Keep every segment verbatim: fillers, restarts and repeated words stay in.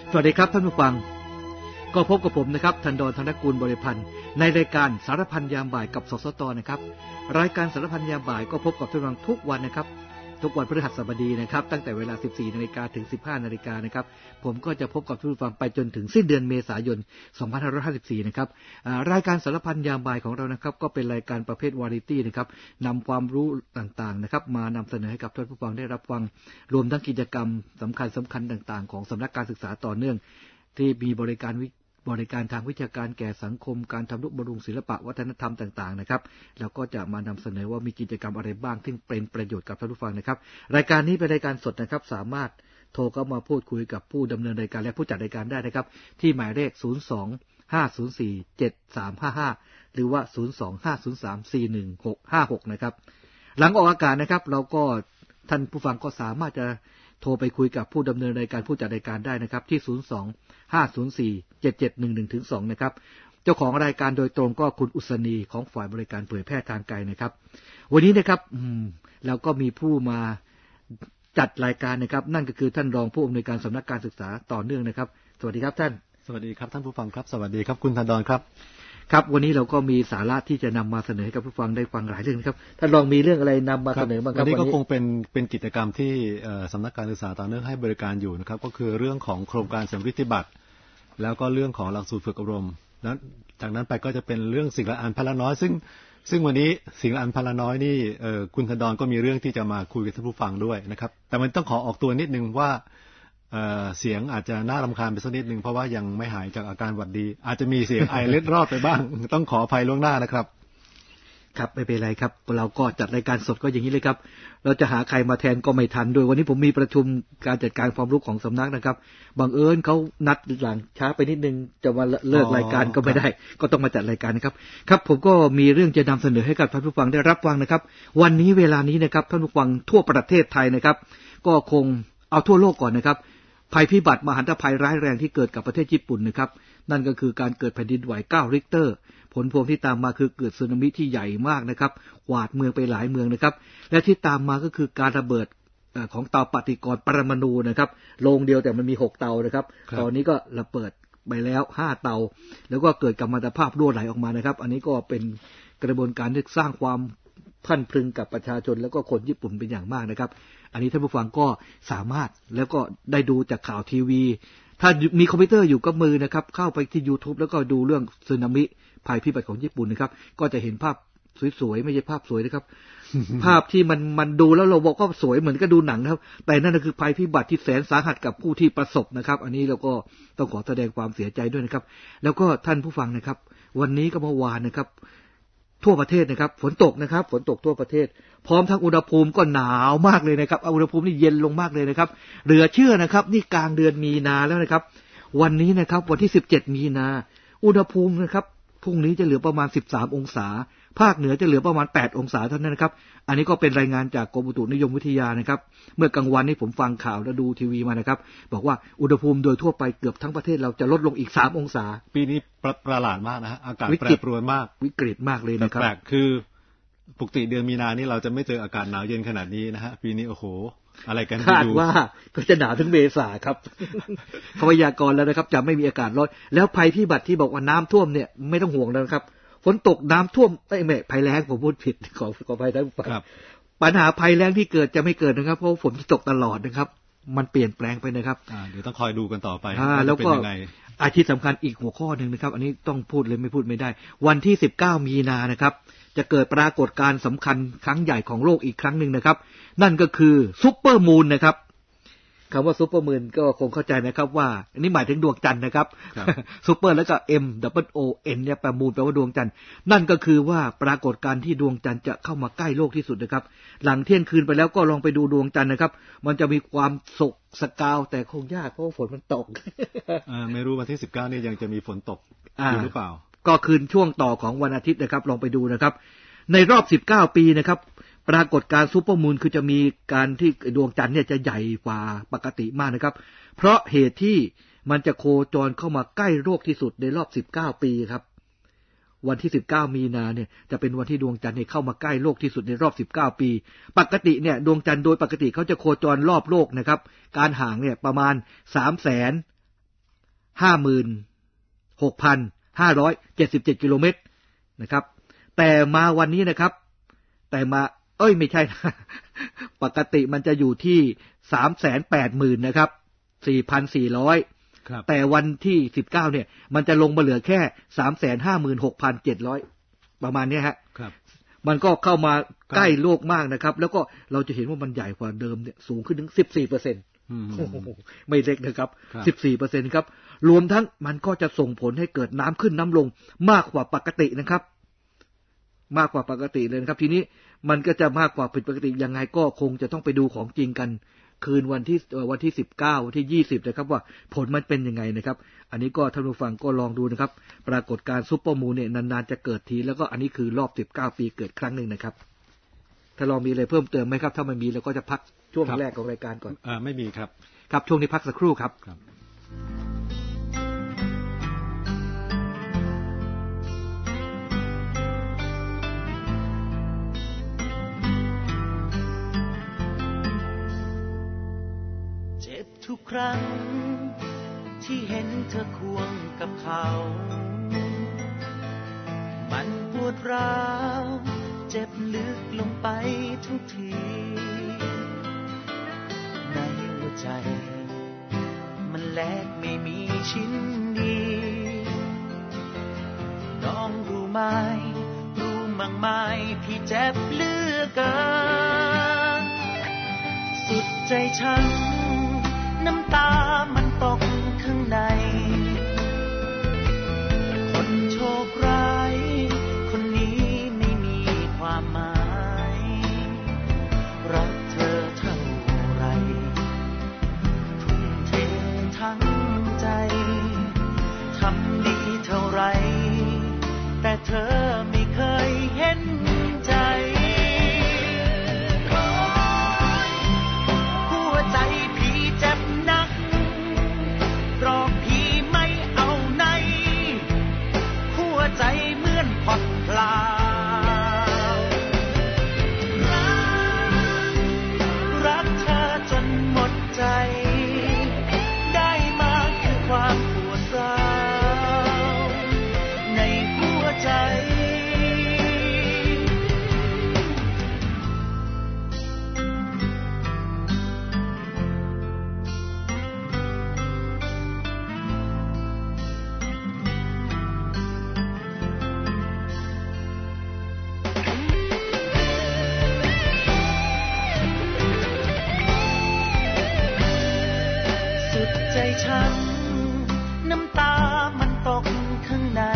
สวัสดีครับท่านผู้ฟังก็พบกับผมนะครับธันดร ธนกูลบริพันธ์ในรายการสารพันยามบ่ายกับสสตนะครับรายการสารพันยามบ่ายก็พบกับท่านผู้ฟังทุกวันนะครับทุกวันพฤหัสบดีนะครับตั้งแต่เวลา สิบสี่นาฬิกา ถึง สิบห้านาฬิกานะครับผมก็จะพบกับท่านผู้ฟังไปจนถึงสิ้นเดือนเมษายน สองพันห้าร้อยห้าสิบสี่นะครับรายการสารพันยามบ่ายของเรานะครับก็เป็นรายการประเภทวาไรตี้นะครับนำความรู้ต่างๆนะครับมานำเสนอให้กับท่านผู้ฟังได้รับฟังรวมทั้งกิจกรรมสำคัญสำคัญต่างๆของสำนักการศึกษาต่อเนื่องที่มีบริการบริการทางวิชาการแก่สังคมการทำนุบำรุงศิลปะวัฒนธรรมต่างๆนะครับแล้วก็จะมานำเสนอว่ามีกิจกรรมอะไรบ้างที่เป็นประโยชน์กับท่านผู้ฟังนะครับรายการนี้เป็นรายการสดนะครับสามารถโทรเข้ามาพูดคุยกับผู้ดำเนินรายการและผู้จัดรายการได้นะครับที่หมายเลขศูนย์ สอง ห้า ศูนย์ สี่ เจ็ด สาม ห้า ห้าหรือว่าศูนย์ สอง ห้า ศูนย์ สาม สี่ หนึ่ง หก ห้า หกนะครับหลังออกอากาศนะครับเราก็ท่านผู้ฟังก็สามารถจะโทรไปคุยกับผู้ดำเนินรายการผู้จัดรายการได้นะครับที่ศูนย์ สอง ห้า ศูนย์ สี่ เจ็ด เจ็ด หนึ่ง หนึ่ง ถึง สองนะครับเจ้าของรายการโดยตรงก็คุณอุษณีของฝ่ายบริการเผยแพร่ทางไกลนะครับวันนี้นะครับอืมเราก็มีผู้มาจัดรายการนะครับนั่นก็คือท่านรองผู้อำนวยการสำนักการศึกษาต่อเนื่องนะครับสวัสดีครับท่านสวัสดีครับท่านผู้ฟังครับสวัสดีครับคุณธันดรครับครับวันนี้เราก็มีสาระที่จะนำมาเสนอให้กับผู้ฟังได้ฟังหลายเรื่องครับท่านลองมีเรื่องอะไรนำมาเสนอบ้างครับวันนี้ก็คงเป็นเป็นกิจกรรมที่สำนักการศึกษาต่อเนื่องให้บริการอยู่นะครับก็คือเรื่องของโครงการสำริดบัตรแล้วก็เรื่องของหลักสูตรฝึกอบรมแล้วจากนั้นไปก็จะเป็นเรื่องสิ่งละอันพละน้อยซึ่งซึ่งวันนี้สิ่งละอันพละน้อยนี่คุณธันดรก็มีเรื่องที่จะมาคุยกับท่านผู้ฟังด้วยนะครับแต่มันต้องขอออกตัวนิดนึงว่าเอ่อเสียงอาจจะน่ารำคาญไปสักนิดนึงเพราะว่ายังไม่หายจากอาการหวัดดีอาจจะมีเสียงไอเล็ดรอดไปบ้างต้องขออภัยล่วงหน้านะครับครับไม่เป็นไรครับเราก็จัดรายการสดก็อย่างนี้เลยครับเราจะหาใครมาแทนก็ไม่ทันด้วยวันนี้ผมมีประชุมการจัดการความรู้ของสำนักนะครับบังเอิญเขานัดหลังช้าไปนิดนึงจะมาเลิกรายการก็ไม่ได้ก็ต้องมาจัดรายการนะครับครับผมก็มีเรื่องจะนำเสนอให้กับท่านผู้ฟังได้รับฟังนะครับวันนี้เวลานี้นะครับท่านผู้ฟังทั่วประเทศไทยนะครับก็คงเอาทั่วโลกก่อนนะครับภัยพิบัติมหันตภัยร้ายแรงที่เกิดกับประเทศญี่ปุ่นนะครับนั่นก็คือการเกิดแผ่นดินไหวเก้าริกเตอร์ผลพวงที่ตามมาคือเกิดสึนามิที่ใหญ่มากนะครับกวาดเมืองไปหลายเมืองนะครับและที่ตามมาก็คือการระเบิดของเตาปฏิกรณ์ปรมาณูนะครับโรงเดียวแต่มันมีหกเตานะครับตอนนี้ก็ระเบิดไปแล้วห้าเตาแล้วก็เกิดกัมมันตภาพรั่วไหลออกมานะครับอันนี้ก็เป็นกระบวนการที่สร้างความพันพรึงกับประชาชนแล้วก็คนญี่ปุ่นเป็นอย่างมากนะครับอันนี้ท่านผู้ฟังก็สามารถแล้วก็ได้ดูจากข่าวทีวีถ้ามีคอมพิวเตอร์อยู่กับมือนะครับเข้าไปที่ YouTube แล้วก็ดูเรื่องสึนามิภัยพิบัติของญี่ปุ่นนะครับก็จะเห็นภาพสวยๆไม่ใช่ภาพสวยนะครับ ภาพที่มันมันดูแล้วเราบอกว่าสวยเหมือนก็ดูหนังนะครับแต่นั่นก็คือภัยพิบัติที่แสนสาหัสกับผู้ที่ประสบนะครับอันนี้เราก็ต้องขอแสดงความเสียใจด้วยนะครับแล้วก็ท่านผู้ฟังนะครับวันนี้ก็เมื่อวานนะครับทั่วประเทศนะครับฝนตกนะครับฝนตกทั่วประเทศพร้อมทั้งอุณหภูมิก็หนาวมากเลยนะครับอุณหภูมินี่เย็นลงมากเลยนะครับเหลือเชื่อนะครับนี่กลางเดือนมีนาแล้วนะครับวันนี้นะครับวันที่สิบเจ็ดมีนาอุณหภูมินะครับพรุ่งนี้จะเหลือประมาณสิบสามองศาภาคเหนือจะเหลือประมาณแปดองศาเท่านั้นนะครับอันนี้ก็เป็นรายงานจากกรมอุตุนิยมวิทยานะครับเมื่อกลางวันนี้ผมฟังข่าวและดูทีวีมานะครับบอกว่าอุณหภูมิโดยทั่วไปเกือบทั้งประเทศเราจะลดลงอีกสามองศาปีนี้ประหลาดมากนะฮะอากาศแปรปรวนมากวิกฤตมากเลยนะครับแปลกคือปกติเดือนมีนานี่เราจะไม่เจออากาศหนาวเย็นขนาดนี้นะฮะปีนี้โอ้โหอะไรกันคาดว่าก็จะหนาวถึงเมษาครับเขาพยากรณ์แล้วนะครับจะไม่มีอากาศร้อนแล้วภัยพิบัติที่บอกว่าน้ำท่วมเนี่ยไม่ต้องห่วงแล้วครับฝนตกน้ำท่วมไม่ไม่ภัยแล้งผมพูดผิดขอขออภัยท่านผู้ฟังปัญหาภัยแล้งที่เกิดจะไม่เกิดนะครับเพราะฝนตกตลอดนะครับมันเปลี่ยนแปลงไปนะครับเดี๋ยวต้องคอยดูกันต่อไปแล้วก็อาทิตย์สำคัญอีกหัวข้อหนึ่งนะครับอันนี้ต้องพูดเลยไม่พูดไม่ได้วันที่สิบเก้ามีนานะครับจะเกิดปรากฏการณ์สำคัญครั้งใหญ่ของโลกอีกครั้งหนึ่งนะครับนั่นก็คือซุปเปอร์มูนนะครับคำว่าซุปเปอร์มูนก็คงเข้าใจนะครับว่าอันนี้หมายถึงดวงจันทร์นะครับซุปเปอร์แล้วก็ M W O N เนี่ยแปลมูนแปลว่าดวงจันทร์นั่นก็คือว่าปรากฏการณ์ที่ดวงจันทร์จะเข้ามาใกล้โลกที่สุดนะครับหลังเที่ยงคืนไปแล้วก็ลองไปดูดวงจันทร์นะครับมันจะมีความสกสกาวแต่คงยากเพราะฝนมันตกไม่รู้วันที่สิบเก้านี่ยังจะมีฝนตกอยู่หรือเปล่าก็คืนช่วงต่อของวันอาทิตย์นะครับลองไปดูนะครับในรอบสิบเก้าปีนะครับปรากฏการณ์ซุปเปอร์มูนคือจะมีการที่ดวงจันทร์เนี่ยจะใหญ่กว่าปกติมากนะครับเพราะเหตุที่มันจะโคจรเข้ามาใกล้โลกที่สุดในรอบสิบเก้าปีครับวันที่สิบเก้ามีนาเนี่ยจะเป็นวันที่ดวงจันทร์เนี่ยเข้ามาใกล้โลกที่สุดในรอบสิบเก้าปีปกติเนี่ยดวงจันทร์โดยปกติเขาจะโคจรรอบโลกนะครับการห่างเนี่ยประมาณ สามแสนห้าหมื่นหกพันห้าร้อยเจ็ดสิบเจ็ดกิโลเมตรนะครับแต่มาวันนี้นะครับแต่มาเอ้ยไม่ใช่นะปกติมันจะอยู่ที่ สามแสนแปดหมื่น นะครับ สี่พันสี่ร้อย ครับแต่วันที่สิบเก้าเนี่ยมันจะลงมาเหลือแค่ สามแสนห้าหมื่นหกพันเจ็ดร้อย ประมาณนี้ฮะครับมันก็เข้ามาใกล้โลกมากนะครับแล้วก็เราจะเห็นว่ามันใหญ่กว่าเดิมเนี่ยสูงขึ้นถึง สิบสี่เปอร์เซ็นต์ อืมไม่เล็กนะครับ สิบสี่เปอร์เซ็นต์ ครับรวมทั้งมันก็จะส่งผลให้เกิดน้ำขึ้นน้ำลงมากกว่าปกตินะครับมากกว่าปกติเลยนะครับทีนี้มันก็จะมากกว่าผิดปกติยังไงก็คงจะต้องไปดูของจริงกันคืนวันที่วันที่สิบเก้าวันที่ยี่สิบนะครับว่าผลมันเป็นยังไงนะครับอันนี้ก็ท่านผู้ฟังก็ลองดูนะครับปรากฏการณ์ซุปเปอร์มูนเนี่ยนานๆจะเกิดทีแล้วก็อันนี้คือรอบสิบเก้าปีเกิดครั้งนึงนะครับถ้าลองมีอะไรเพิ่มเติมไหมครับถ้ามันมีเราก็จะพักช่วงแรกของรายการก่อนอ่าไม่มีครับครับช่วงนี้พักสักครู่ครับครับทุกครั้งที่เห็นเธอควงกับเขามันปวดร้าวเจ็บลึกลงไปทุกทีในหัวใจมันแลกไม่มีชิ้นดีน้องรู้ไหมรู้มั้งไหมพี่เจ็บเหลือเกินสุดใจฉันน้ำตามันตกข้างในคนโชคร้ายคนนี้ไม่มีความหมายรักเธอเท่าไรทุ่มเททั้งใจทำดีเท่าไรแต่เธอไม่เคยเห็นใจใจเหมือนผ่อนคลายรักรักเธอจนหมดใจได้มาคือความปวดร้าวในหัวใจฉันน้ำตามันตกข้างใน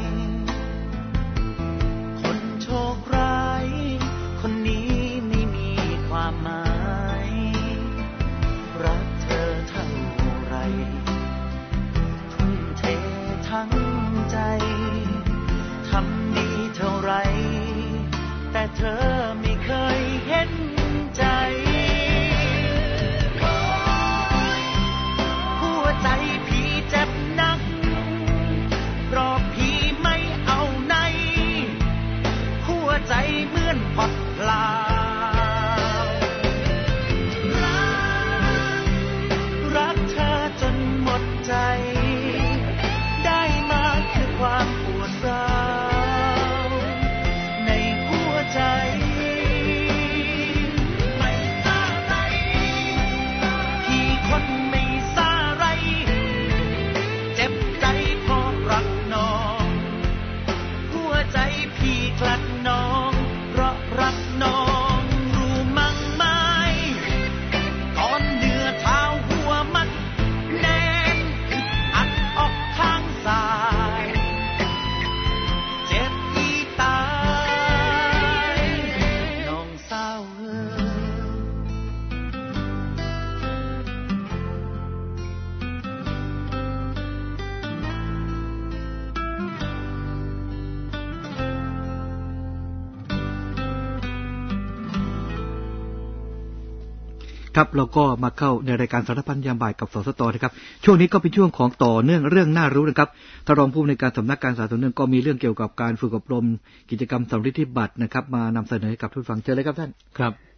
คนโชคร้ายคนนี้ไม่มีความหมายรักเธอเท่าไรทุ่มเททั้งใจทำดีเท่าไรแต่เธอไม่เคยเห็นใจใจพี่เจ็บนักเพราะพี่ไม่เอาไหนหัวใจเหมือนผ่อนคลายรักรักเธอจนหมดใจได้มาคือความปวดร้าวในหัวใจไม่ซาไรพี่คนไม่กลัดน้องเพราะรักน้องรู้มั้งไหมตอนเนื้อเท้าหัวมันแน่นอัดออกทางซ้ายเจ็บที่ตายน้องเศร้าเอ่ครับเราก็มาเข้าในรายการสารพันยามบ่ายกับสสตนะครับช่วงนี้ก็เป็นช่วงของต่อเนื่องเรื่องน่ารู้นะครับท่านรองผู้อำนวยการสำนักการสาธารณสุขก็มีเรื่องเกี่ยวกับการฝึกอบรมกิจกรรมสำริดที่บัตรนะครับมานำเสนอให้กับทุกฟังเชิญเลยครับท่านครับ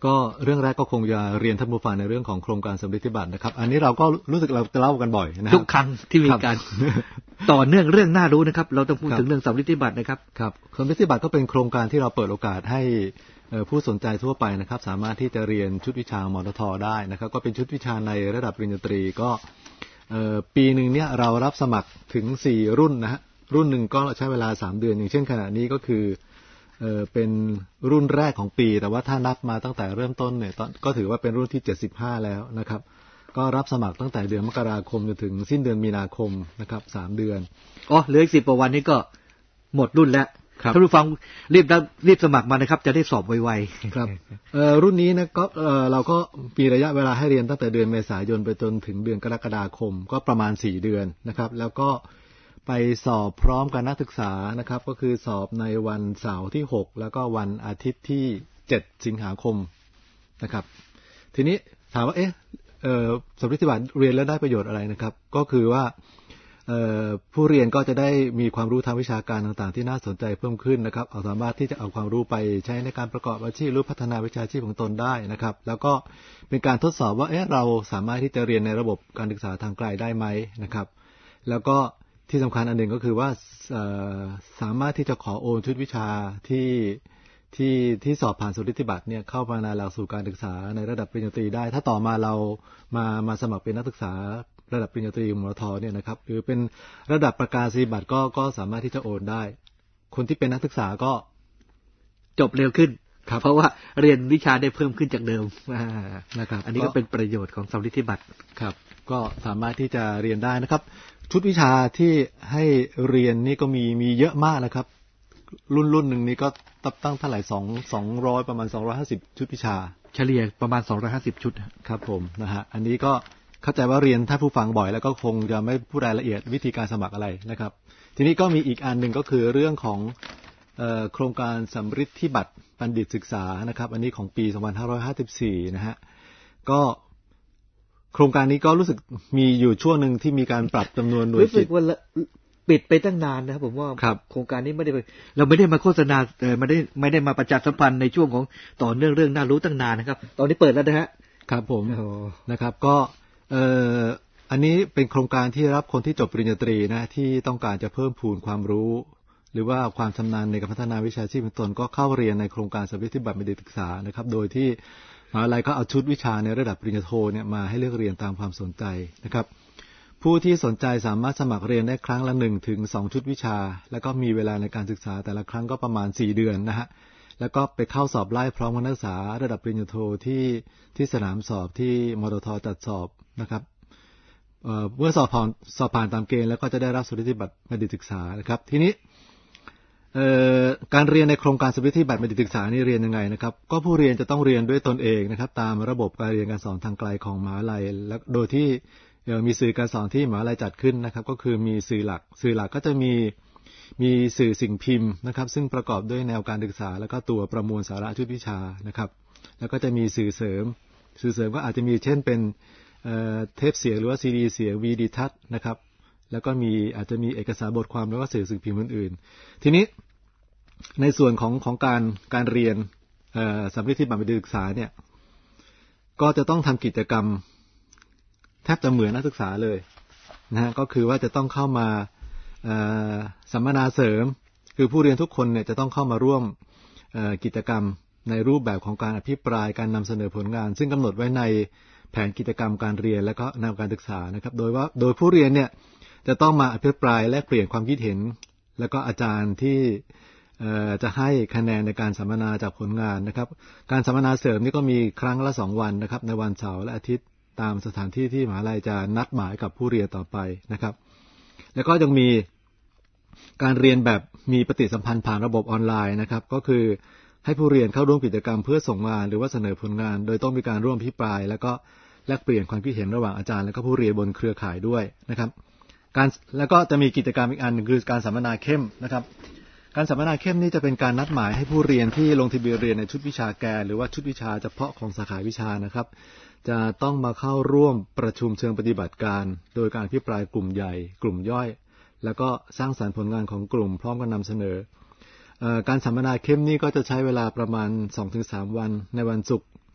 ก็เรื่องแรกก็คงจะเรียนท่านผู้ฟังในเรื่องของโครงการสำริดบัตรนะครับอันนี้เราก็รู้สึกเราจะเล่ากันบ่อยนะครับทุกครั้งที่มีการต่อเนื่องเรื่องน่ารู้นะครับเราต้องพูดถึงเรื่องสำริดบัตรนะครับครับสำริดบัตรก็เป็นโครงการที่เราเปิดโอกาสให้ผู้สนใจทั่วไปนะครับสามารถที่จะเรียนชุดวิชามทท.ได้นะครับก็เป็นชุดวิชาในระดับปริญญาตรีก็ปีหนึ่งเนี่ยเรารับสมัครถึงสี่รุ่นนะฮะรุ่นหนึ่งก็ใช้เวลาสามเดือนอย่างเช่นขณะนี้ก็คือเออเป็นรุ่นแรกของปีแต่ว่าถ้านับมาตั้งแต่เริ่มต้นเนี่ยก็ถือว่าเป็นรุ่นที่เจ็ดสิบห้าแล้วนะครับก็รับสมัครตั้งแต่เดือนมกราคมจนถึงสิ้นเดือนมีนาคมนะครับสามเดือนอ๋อเหลืออีกสิบกว่าวันนี้ก็หมดรุ่นแล้วท่านผู้ฟังรีบรีบสมัครมานะครับจะได้สอบไวๆครับเอ่อรุ่นนี้นะก็เอ่อเราก็มีระยะเวลาให้เรียนตั้งแต่เดือนเมษายนไปจนถึงเดือนกรกฎาคมก็ประมาณสี่เดือนนะครับแล้วก็ไปสอบพร้อมกับนักศึกษานะครับก็คือสอบในวันเสาร์ที่หกแล้วก็วันอาทิตย์ที่เจ็ดสิงหาคมนะครับทีนี้ถามว่าเอ๊ะเอ่อสำริดบัตรเรียนแล้วได้ประโยชน์อะไรนะครับก็คือว่าเอ่อผู้เรียนก็จะได้มีความรู้ทางวิชาการต่างๆที่น่าสนใจเพิ่มขึ้นนะครับเอาสามารถที่จะเอาความรู้ไปใช้ในการประกอบอาชีพหรือพัฒนาวิชาชีพของตนได้นะครับแล้วก็เป็นการทดสอบว่าเอ๊ะเราสามารถที่จะเรียนในระบบการศึกษาทางไกลได้ไหมนะครับแล้วก็ที่สำคัญอันหนึ่งก็คือว่าสามารถที่จะขอโอนชุดวิชาที่ที่ที่สอบผ่านสำริดบัตรเนี่ยเข้ามาในหลักสูตรการศึกษาในระดับปริญญาตรีได้ถ้าต่อมาเรามามาสมัครเป็นนักศึกษาระดับปริญญาตรีมททเนี่ยนะครับหรือเป็นระดับประกาศนียบัตรก็ก็สามารถที่จะโอนได้คนที่เป็นนักศึกษาก็จบเร็วขึ้นเพราะว่าเรียนวิชาได้เพิ่มขึ้นจากเดิมนะครับอันนี้ก็เป็นประโยชน์ของสำริดบัตรครับก็สามารถที่จะเรียนได้นะครับชุดวิชาที่ให้เรียนนี่ก็มีมีเยอะมากนะครับรุ่นรุ่นหนึ่งนี้ก็ตั้งเท่าไหร่สองสองร้อยประมาณสองร้อยห้าสิบชุดวิชาเฉลี่ยประมาณสองร้อยห้าสิบชุดครับผมนะฮะอันนี้ก็เข้าใจว่าเรียนถ้าผู้ฟังบ่อยแล้วก็คงจะไม่พูดรายละเอียดวิธีการสมัครอะไรนะครับทีนี้ก็มีอีกอันหนึ่งก็คือเรื่องของเอ่อโครงการสำริดบัตรบัณฑิตศึกษานะครับอันนี้ของปีสองพันห้าร้อยห้าสิบสี่นะฮะก็โครงการนี้ก็รู้สึกมีอยู่ช่วงหนึ่งที่มีการปรับจำนวนหน่วยกิจรู้สึกว่าปิดไปตั้งนานนะครับผมว่าโครงการนี้ไม่ได้เราไม่ได้มาโฆษณาเออไม่ได้ไม่ได้มาประชาสัมพันธ์ในช่วงของต่อเนื่องเรื่องน่ารู้ตั้งนานนะครับตอนนี้เปิดแล้วนะฮะครับผมนะครับก็เอ่ออันนี้เป็นโครงการที่รับคนที่จบปริญญาตรีนะที่ต้องการจะเพิ่มพูนความรู้หรือว่าความชำนาญในการพัฒนาวิชาชีพของตนก็เข้าเรียนในโครงการสำริดบัตรบัณฑิตศึกษานะครับโดยที่มหาวิทยาลัยก็เอาชุดวิชาในระดับปริญญาโทเนี่ยมาให้เลือกเรียนตามความสนใจนะครับผู้ที่สนใจสามารถสมัครเรียนได้ครั้งละหนึ่งถึงสองชุดวิชาแล้วก็มีเวลาในการศึกษาแต่ละครั้งก็ประมาณสี่เดือนนะฮะแล้วก็ไปเข้าสอบไล่พร้อมกับนักศึกษาระดับปริญญาโทที่ที่สนามสอบที่มททจัดสอบนะครับเอ่อเมื่อสอบผ่านสอบผ่านตามเกณฑ์แล้วก็จะได้รับสำริดบัตรบัณฑิตศึกษานะครับทีนี้เอ่อการเรียนในโครงการสำริดบัตรบัณฑิตศึกษานี่เรียนยังไงนะครับก็ผู้เรียนจะต้องเรียนด้วยตนเองนะครับตามระบบการเรียนการสอนทางไกลของมหาวิทยาลัยและโดยที่มีสื่อการสอนที่มหาวิทยาลัยจัดขึ้นนะครับก็คือมีสื่อหลักสื่อหลักก็จะมีมีสื่อสิ่งพิมพ์นะครับซึ่งประกอบด้วยแนวการศึกษาแล้วก็ตัวประมวลสาระชุดวิชานะครับแล้วก็จะมีสื่อเสริมสื่อเสริมก็อาจจะมีเช่นเป็นเอ่อเทปเสียงหรือว่าซีดีเสียงวีดีทัศน์นะครับแล้วก็มีอาจจะมีเอกสารบทความแล้วก็สื่อสิ่งพิมพ์อื่นๆทีนี้ในส่วนของของการการเรียนเอ่อสำริดบัตรบัณฑิตศึกษาเนี่ยก็จะต้องทำกิจกรรมแทบจะเหมือนนักศึกษาเลยนะฮะก็คือว่าจะต้องเข้ามาสัมมนาเสริมคือผู้เรียนทุกคนเนี่ยจะต้องเข้ามาร่วมกิจกรรมในรูปแบบของการอภิปรายการนำเสนอผลงานซึ่งกำหนดไว้ในแผนกิจกรรมการเรียนและก็แนวการศึกษานะครับโดยว่าโดยผู้เรียนเนี่ยจะต้องมาอภิปรายแลกเปลี่ยนความคิดเห็นแล้วก็อาจารย์ที่จะให้คะแนนในการสัมมนาจากผลงานนะครับการสัมมนาเสริมนี่ก็มีครั้งละสองวันนะครับในวันเสาร์และอาทิตย์ตามสถานที่ที่มหาวิทยาลัยจะนัดหมายกับผู้เรียนต่อไปนะครับแล้วก็ยังมีการเรียนแบบมีปฏิสัมพันธ์ผ่านระบบออนไลน์นะครับก็คือให้ผู้เรียนเข้าร่วมกิจกรรมเพื่อส่งงานหรือว่าเสนอผลงานโดยต้องมีการร่วมอภิปรายแล้วก็แลกเปลี่ยนความคิดเห็นระหว่างอาจารย์และก็ผู้เรียนบนเครือข่ายด้วยนะครับการแล้วก็จะมีกิจกรรมอีกอันนึงคือการสัมมนาเข้มนะครับการสัมมนาเข้มนี่จะเป็นการนัดหมายให้ผู้เรียนที่ลงทะเบียนเรียนในชุดวิชาแกนหรือว่าชุดวิชาเฉพาะของสาขาวิชานะครับจะต้องมาเข้าร่วมประชุมเชิงปฏิบัติการโดยการอภิปรายกลุ่มใหญ่กลุ่มย่อยแล้วก็สร้างสรรค์ผลงานของกลุ่มพร้อมกันนำเสนอเอ่อการสัมมนาเข้มนี่ก็จะใช้เวลาประมาณ สองถึงสาม วันในวันศุกร์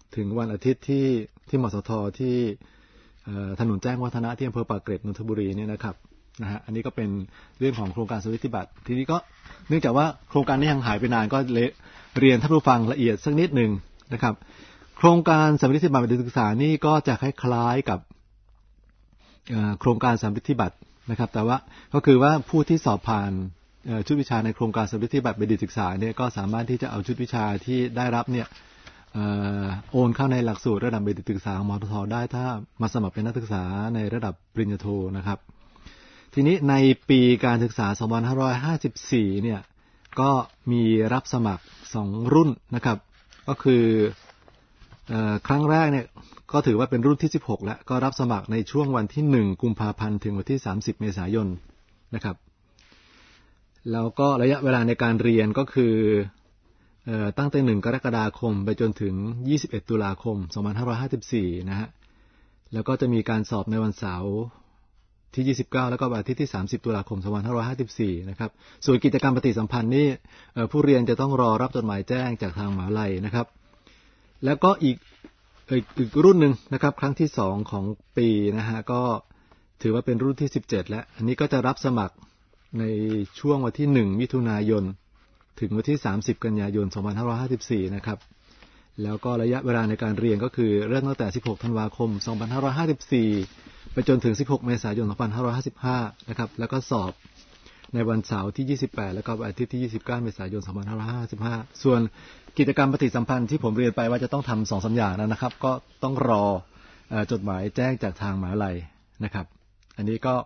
ถึงวันอาทิตย์ที่ที่มสทที่ถนนแจ้งวัฒนะที่อำเภอปากเกร็ดนนทบุรีเนี่ยนะครับนะฮะอันนี้ก็เป็นเรื่องของโครงการสำริดที่บัตรทีนี้ก็เนื่องจากว่าโครงการนี้ยังหายไปนานก็เรียนท่านผู้ฟังละเอียดสักนิดหนึ่งนะครับโครงการสำริดที่บัตรบัณฑิตศึกษานี่ก็จะคล้ายๆกับโครงการสำริดที่บัตรนะครับแต่ว่าก็คือว่าผู้ที่สอบผ่านชุดวิชาในโครงการสำริดที่บัตรบัณฑิตศึกษาเนี่ยก็สามารถที่จะเอาชุดวิชาที่ได้รับเนี่ยโอนเข้าในหลักสูตรระดับบัณฑิตศึกษาของมททได้ถ้ามาสมัครเป็นนักศึกษาในระดับปริญญาโทนะครับทีนี้ในปีการศึกษาสองพันห้าร้อยห้าสิบสี่เนี่ยก็มีรับสมัครสองรุ่นนะครับก็คือครั้งแรกเนี่ยก็ถือว่าเป็นรุ่นที่สิบหกแล้วก็รับสมัครในช่วงวันที่หนึ่งกุมภาพันธ์ถึงวันที่สามสิบเมษายนนะครับแล้วก็ระยะเวลาในการเรียนก็คือตั้งแต่หนึ่งกรกฎาคมไปจนถึงยี่สิบเอ็ดตุลาคมสองพันห้าร้อยห้าสิบสี่นะฮะแล้วก็จะมีการสอบในวันเสาร์ที่ยี่สิบเก้าแล้วก็วันอาทิตย์ที่สามสิบตุลาคมสองพันห้าร้อยห้าสิบสี่นะครับส่วนกิจกรรมปฏิสัมพันธ์นี่ผู้เรียนจะต้องรอรับจดหมายแจ้งจากทางมหาวิทยาลัยนะครับแล้วก็อีกอีกรุ่นหนึ่งนะครับครั้งที่สองของปีนะฮะก็ถือว่าเป็นรุ่นที่สิบเจ็ดแล้วอันนี้ก็จะรับสมัครในช่วงวันที่หนึ่งมิถุนายนถึงวันที่สามสิบกันยายนสองพันห้าร้อยห้าสิบสี่นะครับแล้วก็ระยะเวลาในการเรียนก็คือเริ่มตั้งแต่สิบหกธันวาคมสองพันห้าร้อยห้าสิบสี่ไปจนถึงสิบหกเมษายนสองพันห้าร้อยห้าสิบห้านะครับแล้วก็สอบในวันเสาร์ที่ยี่สิบแปดแล้วก็วันอาทิตย์ที่ยี่สิบเก้าเมษายนสองพันห้าร้อยห้าสิบห้าส่วนกิจกรรมปฏิสัมพันธ์ที่ผมเรียนไปว่าจะต้องทำสองสามอย่างนะครับก็ต้องรอจดหมายแจ้งจากทางมหาวิทยาลัยนะครับอันนี้ก็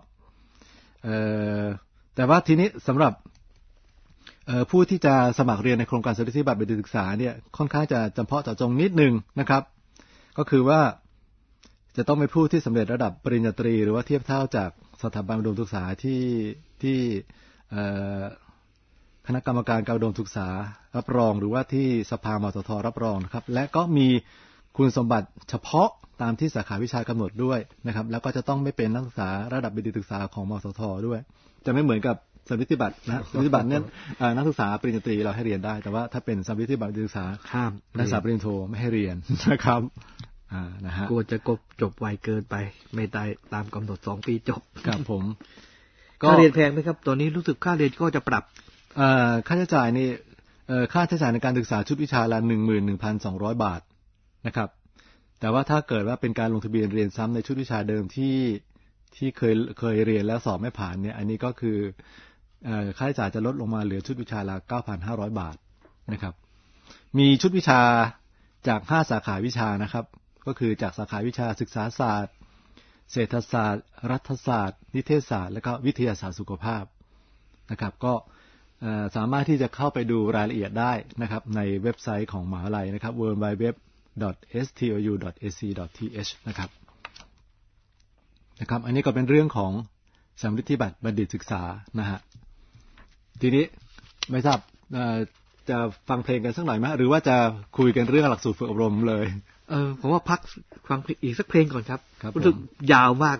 แต่ว่าทีนี้สำหรับผู้ที่จะสมัครเรียนในโครงการสำริดที่บัตรบัณฑิตศึกษาเนี่ยค่อนข้างจะจำเพาะเจาะจงนิดนึงนะครับก็คือว่าจะต้องเป็นผู้ที่สำเร็จระดับปริญญาตรีหรือว่าเทียบเท่าจากสถาบันอุดมศึกษาที่ที่คณะกรรมการการอุดมศึกษารับรองหรือว่าที่สภามสทรับรองนะครับและก็มีคุณสมบัติเฉพาะตามที่สาขาวิชากำหนดด้วยนะครับแล้วก็จะต้องไม่เป็นนักศึกษาระดับบัณฑิตศึกษาของมสทด้วยจะไม่เหมือนกับสำริดที่บัตรนะสำริดที่บัตรเนี่ยนักศึกษาปริญญาตรีเราให้เรียนได้แต่ว่าถ้าเป็นสำริดที่บัตรศึกษาห้ามนักศึกษาปริญญาโทไม่ให้เรียนนะครับอ่านะฮะกลัวจะจบจบไวเกินไปไม่ได้ตามกำหนดสองปีจบครับผมค่าเรียนแพงไหมครับตอนนี้รู้สึกค่าเรียนก็จะปรับค่าใช้จ่ายนี่ค่าใช้จ่ายในการศึกษาชุดวิชาละ หนึ่งหมื่นหนึ่งพันสองร้อย บาทนะครับแต่ว่าถ้าเกิดว่าเป็นการลงทะเบียนเรียนซ้ำในชุดวิชาเดิมที่ที่เคยเคยเรียนแล้วสอบไม่ผ่านเนี่ยอันนี้ก็คือค่าใช้จ่ายจะลดลงมาเหลือชุดวิชาละ เก้าพันห้าร้อย บาทนะครับมีชุดวิชาจากห้าสาขาวิชานะครับก็คือจากสาขาวิชาศึกษาศาสตร์เศรษฐศาสตร์รัฐศาสตร์นิเทศศาสตร์และก็วิทยาศาสตร์สุขภาพนะครับก็สามารถที่จะเข้าไปดูรายละเอียดได้นะครับในเว็บไซต์ของมหาวิทยาลัยนะครับ ดับเบิลยู ดับเบิลยู ดับเบิลยู ดอท เอส ที โอ ยู ดอท เอ ซี ดอท ที เอช นะครับนะครับอันนี้ก็เป็นเรื่องของสำริดที่บัตรบัณฑิตศึกษานะฮะทีนี้ไม่ทราบจะฟังเพลงกันสักหน่อยไหมหรือว่าจะคุยกันเรื่องหลักสูตรฝึกอบรมเลยเออผมว่าพักฟังอีกสักเพลงก่อนครับรู้สึกยาวมาก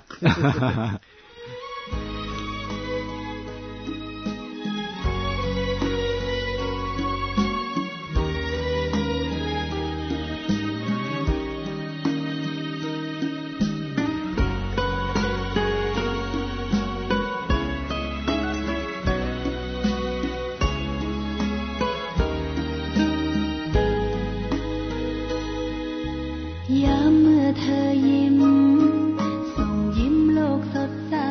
ยามเมื่อเธอยิ้มส่งยิ้มโลกสดใส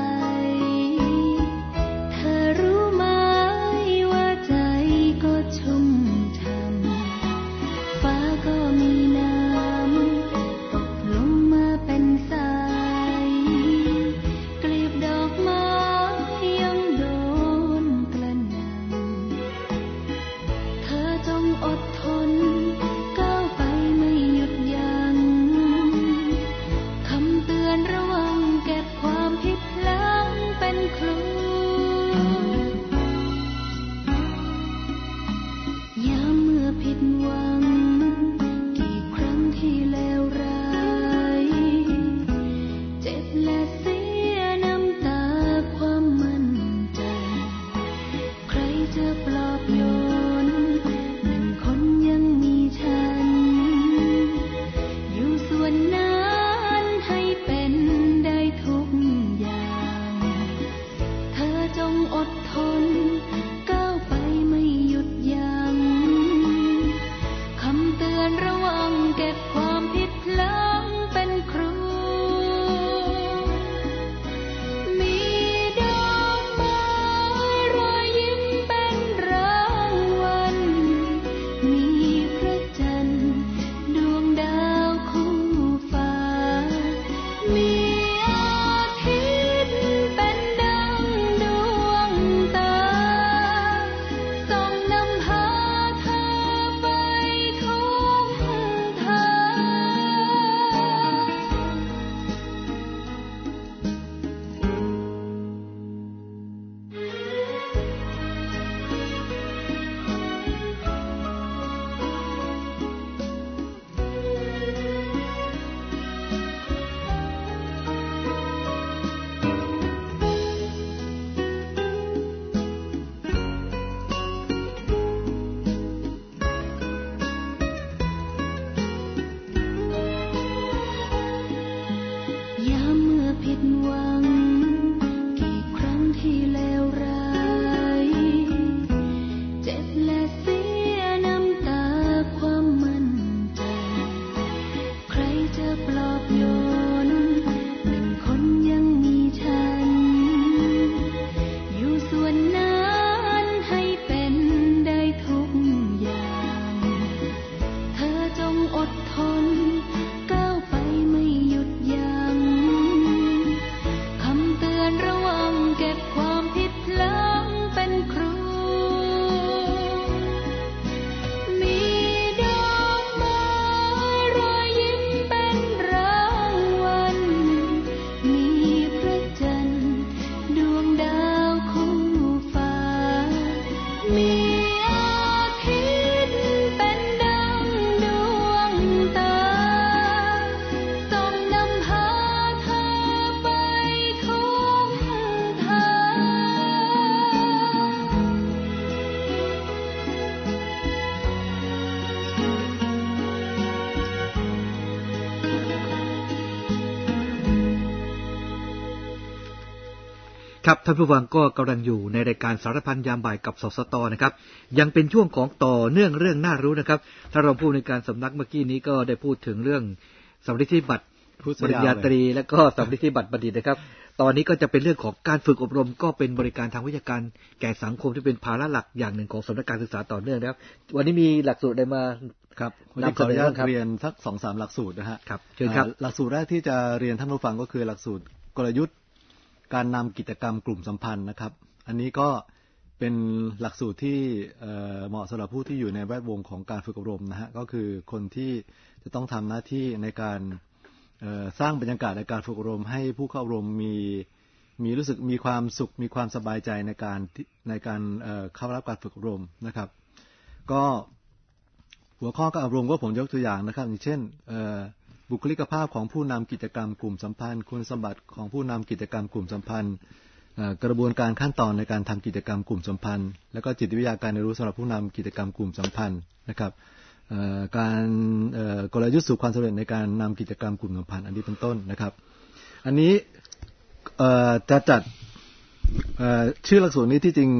ครับท่านผู้ฟังก็กำลังอยู่ในรายการสารพันยามบ่ายกับสสตนะครับยังเป็นช่วงของต่อเนื่องเรื่องน่ารู้นะครับถ้ารองผู้ในการสำนักเมื่อกี้นี้ก็ได้พูดถึงเรื่องสำริดที่บัตรปริญญาตรีและก็สำริดที่บัตรบัณฑิตนะครับตอนนี้ก็จะเป็นเรื่องของการฝึกอบรมก็เป็นบริการทางวิชาการแก่สังคมที่เป็นภาระหลักอย่างหนึ่งของสำนักการศึกษาต่อเนื่องนะครับวันนี้มีหลักสูตรอะไรมาครับวันนี้ขออนุญาตเรียนสัก สองสาม หลักสูตรนะฮะครับเชิญครับหลักสูตรแรกที่จะเรียนท่านผู้ฟังก็คือหลักสูตรกลยุทธ์การนำกิจกรรมกลุ่มสัมพันธ์นะครับอันนี้ก็เป็นหลักสูตรที่เหมาะสำหรับผู้ที่อยู่ในแวดวงของการฝึกอบรมนะฮะก็คือคนที่จะต้องทำหน้าที่ในการสร้างบรรยากาศในการฝึกอบรมให้ผู้เข้าอบรมมีมีรู้สึกมีความสุขมีความสบายใจในการในการเข้ารับการฝึกอบรมนะครับก็หัวข้อการอบรมก็ผมยกตัวอย่างนะครับอย่างเช่นบุคลิกภาพของผู้นำกิจกรรมกลุ่มสัมพันธ์คุณสมบัติของผู้นำกิจกรรมกลุ่มสัมพันธ์กระบวนการขั้นตอนในการทำกิจกรรมกลุ่มสัมพันธ์แล้วก็จิตวิทยาการเรียนรู้สำหรับผู้นำกิจกรรมกลุ่มสัมพันธ์นะครับการกลยุทธ์สู่ความสำเร็จในการนำกิจกรรมกลุ่มสัมพันธ์อันนี้เป็นต้นนะครับอันนี้จะจัดชื่อหลักสูตรนี้ที่จริง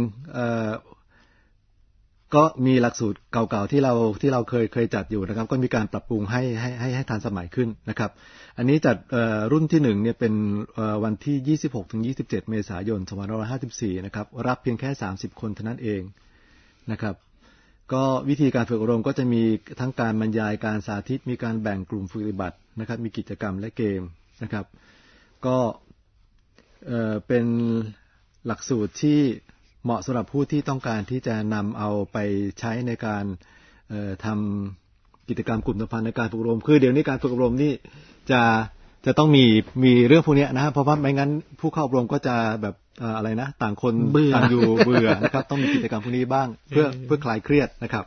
ก็มีหลักสูตรเก่าๆที่เราที่เราเคยเคยจัดอยู่นะครับก็มีการปรับปรุงให้ให้ให้ให้ทันสมัยขึ้นนะครับอันนี้จัดรุ่นที่หนึ่งเนี่ยเป็นวันที่ยี่สิบหกถึงยี่สิบเจ็ดเมษายนสองพันห้าร้อยห้าสิบสี่นะครับรับเพียงแค่สามสิบคนเท่านั้นเองนะครับก็วิธีการฝึกอบรมก็จะมีทั้งการบรรยายการสาธิตมีการแบ่งกลุ่มฝึกปฏิบัตินะครับมีกิจกรรมและเกมนะครับก็เป็นหลักสูตรที่เหมาะสำหรับผู้ที่ต้องการที่จะนำเอาไปใช้ในการทำกิจกรรมกลุ่มสัมพันธ์ในการฝึกอบรมคือเดี๋ยวนี้การฝึกอบรมนี่จะจะต้องมีมีเรื่องพวกนี้นะฮะเพราะว่าไม่งั้นผู้เข้าอบรมก็จะแบบอะไรนะต่างคนต่างอยู่เบื่อนะครับต้องมีกิจกรรมพวกนี้บ้างเพื่อเพื่อคลายเครียดนะครับ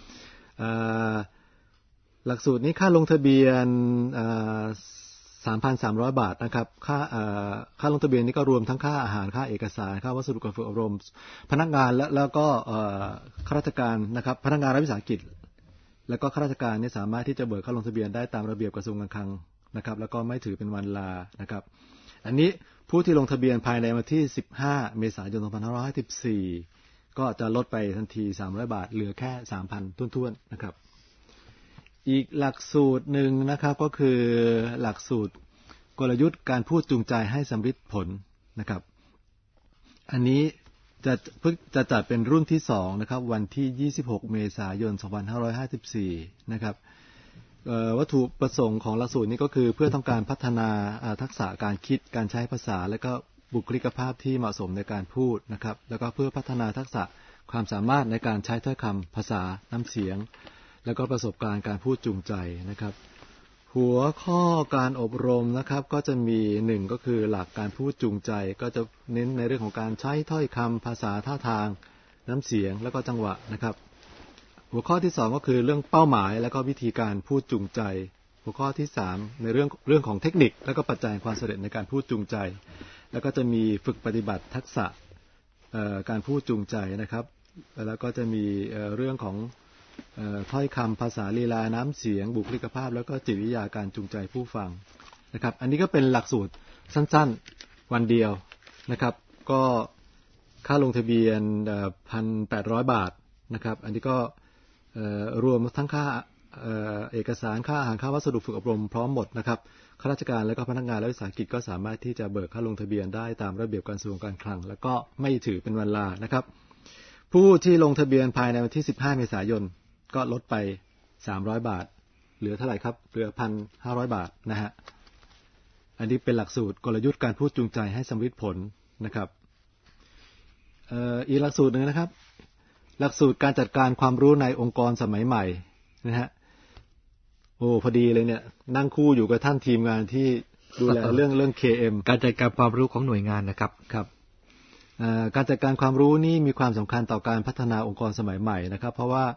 หลักสูตรนี้ค่าลงทะเบียนสามพันสามร้อย บาทนะครับค่าค่าลงทะเบียนนี้ก็รวมทั้งค่าอาหารค่าเอกสารค่าวัสดุการฝึกอบรมพนักงานและแล้วก็ข้าราชการนะครับพนักงานรัฐวิสาหกิจแล้วก็ข้าราชการนี่สามารถที่จะเบิกค่าลงทะเบียนได้ตามระเบียบกระทรวงการคลังนะครับแล้วก็ไม่ถือเป็นวันลานะครับอันนี้ผู้ที่ลงทะเบียนภายในวันที่สิบห้าเมษายนสองพันห้าร้อยห้าสิบสี่ก็จะลดไปทันทีสามร้อยบาทเหลือแค่ สามพัน ท้วนๆนะครับอีกหลักสูตรหนึ่งนะครับก็คือหลักสูตรกลยุทธ์การพูดจูงใจให้สำฤทธิ์ผลนะครับอันนี้จะเพิ่งจะจัดเป็นรุ่นที่สองนะครับวันที่ยี่สิบหกเมษายนสองพันห้าร้อยห้าสิบสี่นะครับวัตถุประสงค์ของหลักสูตรนี้ก็คือเพื่อต้องการพัฒนาทักษะการคิดการใช้ภาษาและก็บุคลิกภาพที่เหมาะสมในการพูดนะครับแล้วก็เพื่อพัฒนาทักษะความสามารถในการใช้ถ้อยคำภาษาน้ำเสียงแล้วก็ประสบการณ์การพูดจูงใจนะครับหัวข้อการอบรมนะครับก็จะมีหนึ่งก็คือหลักการพูดจูงใจก็จะเน้นในเรื่องของการใช้ถ้อยคำภาษาท่าทางน้ำเสียงแล้วก็จังหวะนะครับหัวข้อที่สองก็คือเรื่องเป้าหมายแล้วก็วิธีการพูดจูงใจหัวข้อที่สามในเรื่องเรื่องของเทคนิคแล้วก็ปัจจัยความสำเร็จในการพูดจูงใจแล้วก็จะมีฝึกปฏิบัติทักษะการพูดจูงใจนะครับแล้วก็จะมีเรื่องของถ้อยคำภาษาลีลาน้ำเสียงบุคลิกภาพแล้วก็จิตวิทยาการจูงใจผู้ฟังนะครับอันนี้ก็เป็นหลักสูตรสั้นๆวันเดียวนะครับก็ค่าลงทะเบียน หนึ่งพันแปดร้อย บาทนะครับอันนี้ก็รวมทั้งค่าเอกสารค่าอาหารค่าวัสดุฝึกอบรมพร้อมหมดนะครับข้าราชการและก็พนักงานรัฐวิสาหกิจก็สามารถที่จะเบิกค่าลงทะเบียนได้ตามระเบียบกระทรวงการคลังแล้วก็ไม่ถือเป็นวันลานะครับผู้ที่ลงทะเบียนภายในวันที่สิบห้าเมษายนก็ลดไปสามร้อยบาทเหลือเท่าไหร่ครับเหลือ หนึ่งพันห้าร้อย บาทนะฮะอันนี้เป็นหลักสูตรกลยุทธ์การพูดจูงใจให้สำฤทธิ์ผลนะครับเอ่ออีกหลักสูตรนึงนะครับหลักสูตรการจัดการความรู้ในองค์กรสมัยใหม่นะฮะโอ้พอดีเลยเนี่ยนั่งคู่อยู่กับท่านทีมงานที่ดูแลเรื่องเรื่อง เค เอ็มการจัดการความรู้ของหน่วยงานนะครับครับการจัดการความรู้นี่มีความสำคัญต่อการพัฒนาองค์กรสมัยใหม่นะครับเพราะว่า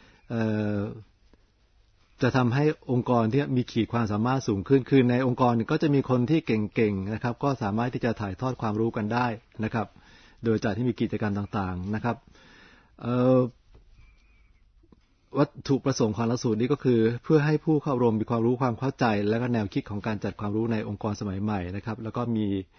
จะทำให้องค์กรที่มีขีดความสามารถสูงขึ้นคือในองค์กรก็จะมีคนที่เก่งๆนะครับก็สามารถที่จะถ่ายทอดความรู้กันได้นะครับโดยจากที่มีกิจกรรมต่างๆนะครับวัตถุประสงค์ของหลักสูตรนี้ก็คือเพื่อให้ผู้เข้าอบรมมีความรู้ความเข้าใจและก็แนวคิดของการจัดความรู้ในองค์กรสมัยใหม่นะครับแล้วก็มี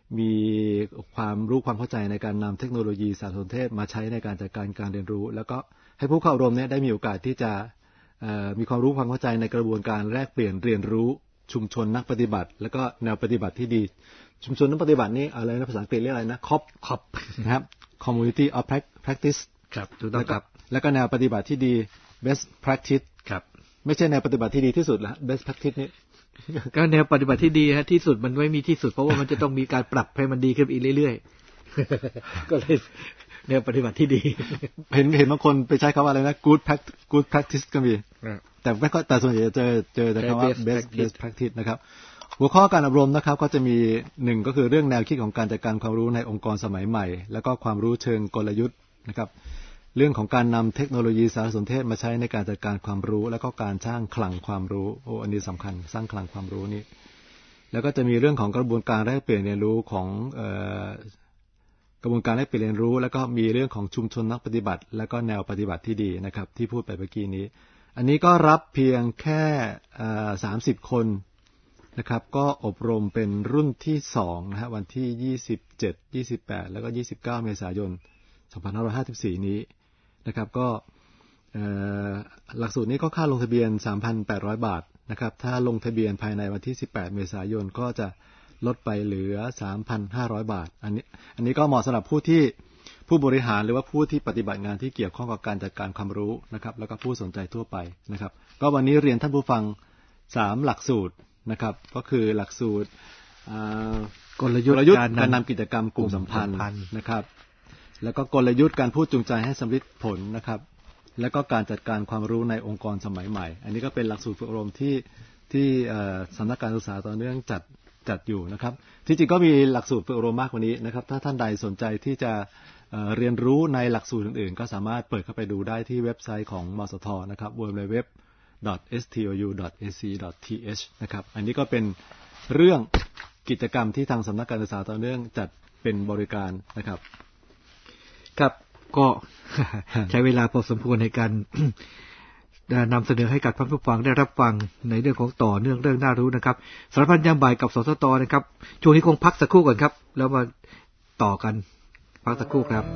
มีความรู้ความเข้าใจในการนำเทคโนโลยีสารสนเทศมาใช้ในการจัดการการเรียนรู้แล้วก็ให้ผู้เข้าอบรมเนี่ยได้มีโอกาสที่จะมีความรู้ความเข้าใจในกระบวนการแลกเปลี่ยนเรียนรู้ชุมชนนักปฏิบัติแล้วก็แนวปฏิบัติที่ดีชุมชนนักปฏิบัตินี่อะไรนะภาษาอังกฤษเรียกอะไรนะ คอป คอป นะครับ Community of Practice ครับถูกต้องครับแล้วก็แนวปฏิบัติที่ดี Best Practice ครับไม่ใช่แนวปฏิบัติที่ดีที่สุดละ Best Practice นี่ก็แนวปฏิบัติที่ดีฮะที่สุดมันไม่มีที่สุดเพราะว่ามันจะต้องมีการปรับให้มันดีขึ้นอีกเรื่อยๆก็เลยแนวปฏิบัติที่ดีเห็นเห็นบางคนไปใช้คำว่าอะไรนะ good practice good practice ก็มีแต่ไม่ก็แต่ส่วนใหญ่จะเจอเจอแต่คำว่า best best practice นะครับหัวข้อการอบรมนะครับก็จะมีหนึ่งก็คือเรื่องแนวคิดของการจัดการความรู้ในองค์กรสมัยใหม่แล้วก็ความรู้เชิงกลยุทธ์นะครับเรื่องของการนำเทคโนโลยีสารสนเทศมาใช้ในการจัดการความรู้แล้วก็การสร้างคลังความรู้โอ้อันนี้สำคัญสร้างคลังความรู้นี่แล้วก็จะมีเรื่องของกระบวนการแลกเปลี่ยนเรียนรู้ของเอ่อกระบวนการแลกเปลี่ยนเรียนรู้แล้วก็มีเรื่องของชุมชนนักปฏิบัติแล้วก็แนวปฏิบัติที่ดีนะครับที่พูดไปเมื่อกี้นี้อันนี้ก็รับเพียงแค่สามสิบคนนะครับก็อบรมเป็นรุ่นที่สองนะฮะวันที่ยี่สิบเจ็ด ยี่สิบแปดแล้วก็ยี่สิบเก้าเมษายนสองพันห้าร้อยห้าสิบสี่นี้นะครับก็หลักสูตรนี้ก็ค่าลงทะเบียน สามพันแปดร้อย บาทนะครับถ้าลงทะเบียนภายในวันที่สิบแปดเมษายนก็จะลดไปเหลือ สามพันห้าร้อย บาทอันนี้อันนี้ก็เหมาะสำหรับผู้ที่ผู้บริหารหรือว่าผู้ที่ปฏิบัติงานที่เกี่ยวข้องกับการจัดการความรู้นะครับแล้วก็ผู้สนใจทั่วไปนะครับก็วันนี้เรียนท่านผู้ฟังสามหลักสูตรนะครับก็คือหลักสูตรกลยุทธ์การนำกิจกรรมกลุ่มสัมพันธ์นะครับแล้วก็กลยุทธ์การพูดจูงใจให้สำเร็จผลนะครับแล้วก็การจัดการความรู้ในองค์กรสมัยใหม่อันนี้ก็เป็นหลักสูตรฝึกอบรมที่ที่สำนักการศึกษาต่อเนื่องจัดจัดอยู่นะครับที่จริงก็มีหลักสูตรฝึกอบรมมากกว่านี้นะครับถ้าท่านใดสนใจที่จะเรียนรู้ในหลักสูตรอื่นๆก็สามารถเปิดเข้าไปดูได้ที่เว็บไซต์ของมสทนะครับ ดับเบิลยู ดับเบิลยู ดับเบิลยู ดอท เอส ที โอ ยู ดอท เอ ซี ดอท ที เอช นะครับอันนี้ก็เป็นเรื่องกิจกรรมที่ทางสำนักการศึกษาต่อเนื่องจัดเป็นบริการนะครับครับก็ ใช้เวลาพอสมควรในการ นำเสนอให้กับท่านผู้ฟังได้รับฟังในเรื่องของต่อเนื่องเรื่องน่ารู้นะครับสารพันยามบ่ายกับสสตนะครับช่วงนี้คงพักสักครู่ก่อนครับแล้วมาต่อกันพักสักครู่ครับ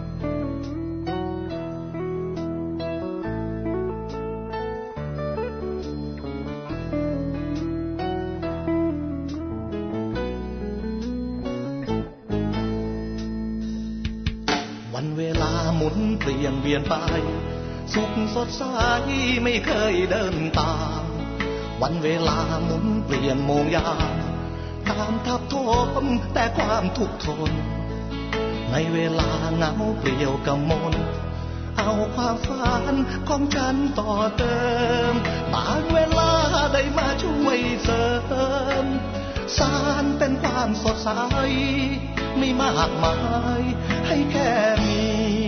วันเวลาหมุนเปลี่ยนเวียนไปสุขสดใสไม่เคยเดินตามวันเวลาหมุนเปลี่ยนโมงยามตามทับทมแต่ความทุกข์ทนในเวลาเหงาเปลี่ยวกำมลเอาความฝันของฉันต่อเติมบางเวลาได้มาช่วยเสริมสานเป็นความสดใสไม่มากมายให้แค่มี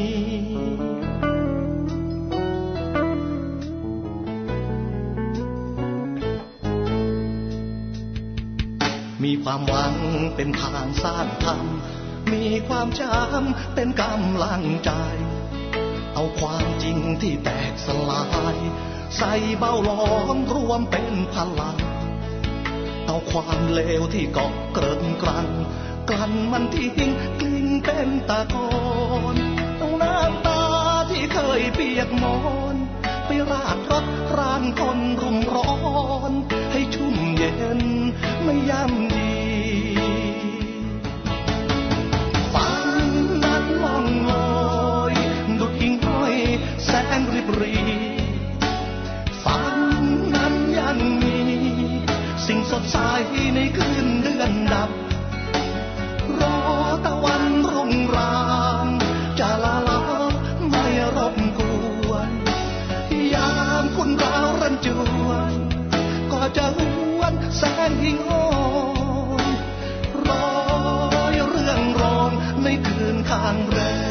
มีความหวังเป็นทางสร้างธรรมมีความจำเป็นกำลังใจเอาความจริงที่แตกสลายใส่เบ้าหลอมรวมเป็นพลังเอาความเลวที่เกาะเกริ่นกรันกลั่นมันทิ้งกลิ้งเป็นตะกอนเอาน้ำตาที่เคยเปียกมอนไปราดรดร่างทนร่มร้อนให้ชุ่มเย็นไม่ย่ำยีฝันนั้นล่องลอยดุจหิ่งห้อยแสงริบรีฝันนั้นยังมีสิ่งสดใสในคืนเดือนดับรอตะวันรุ่งรางจะละลาไม่รบกวนยามคุณราวรันจวนก็จะหวนแสงหิ่งห้อยร้อยเรื่องรองในคืนข้างแรม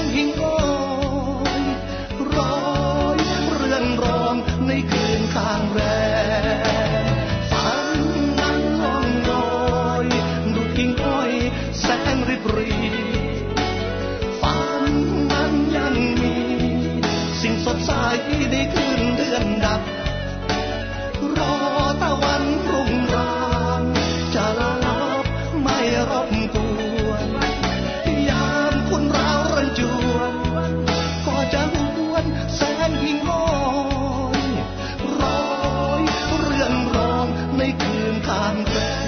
หิ่งห้อยร้อยเรือนรองในคืนข้างแรมฝันนั้นล่องลอยดุจหิ่งห้อยแสงริบรีฝันนั้นยังมีสิ่งสดใสในคืนเดือนดับรอตะวันรุ่งรางจะลับไม่รบกวนยามคุณราวรันจวนก็จะหวนแสงหิ่งห้อยร้อยเรือนรองในคืนข้างแรม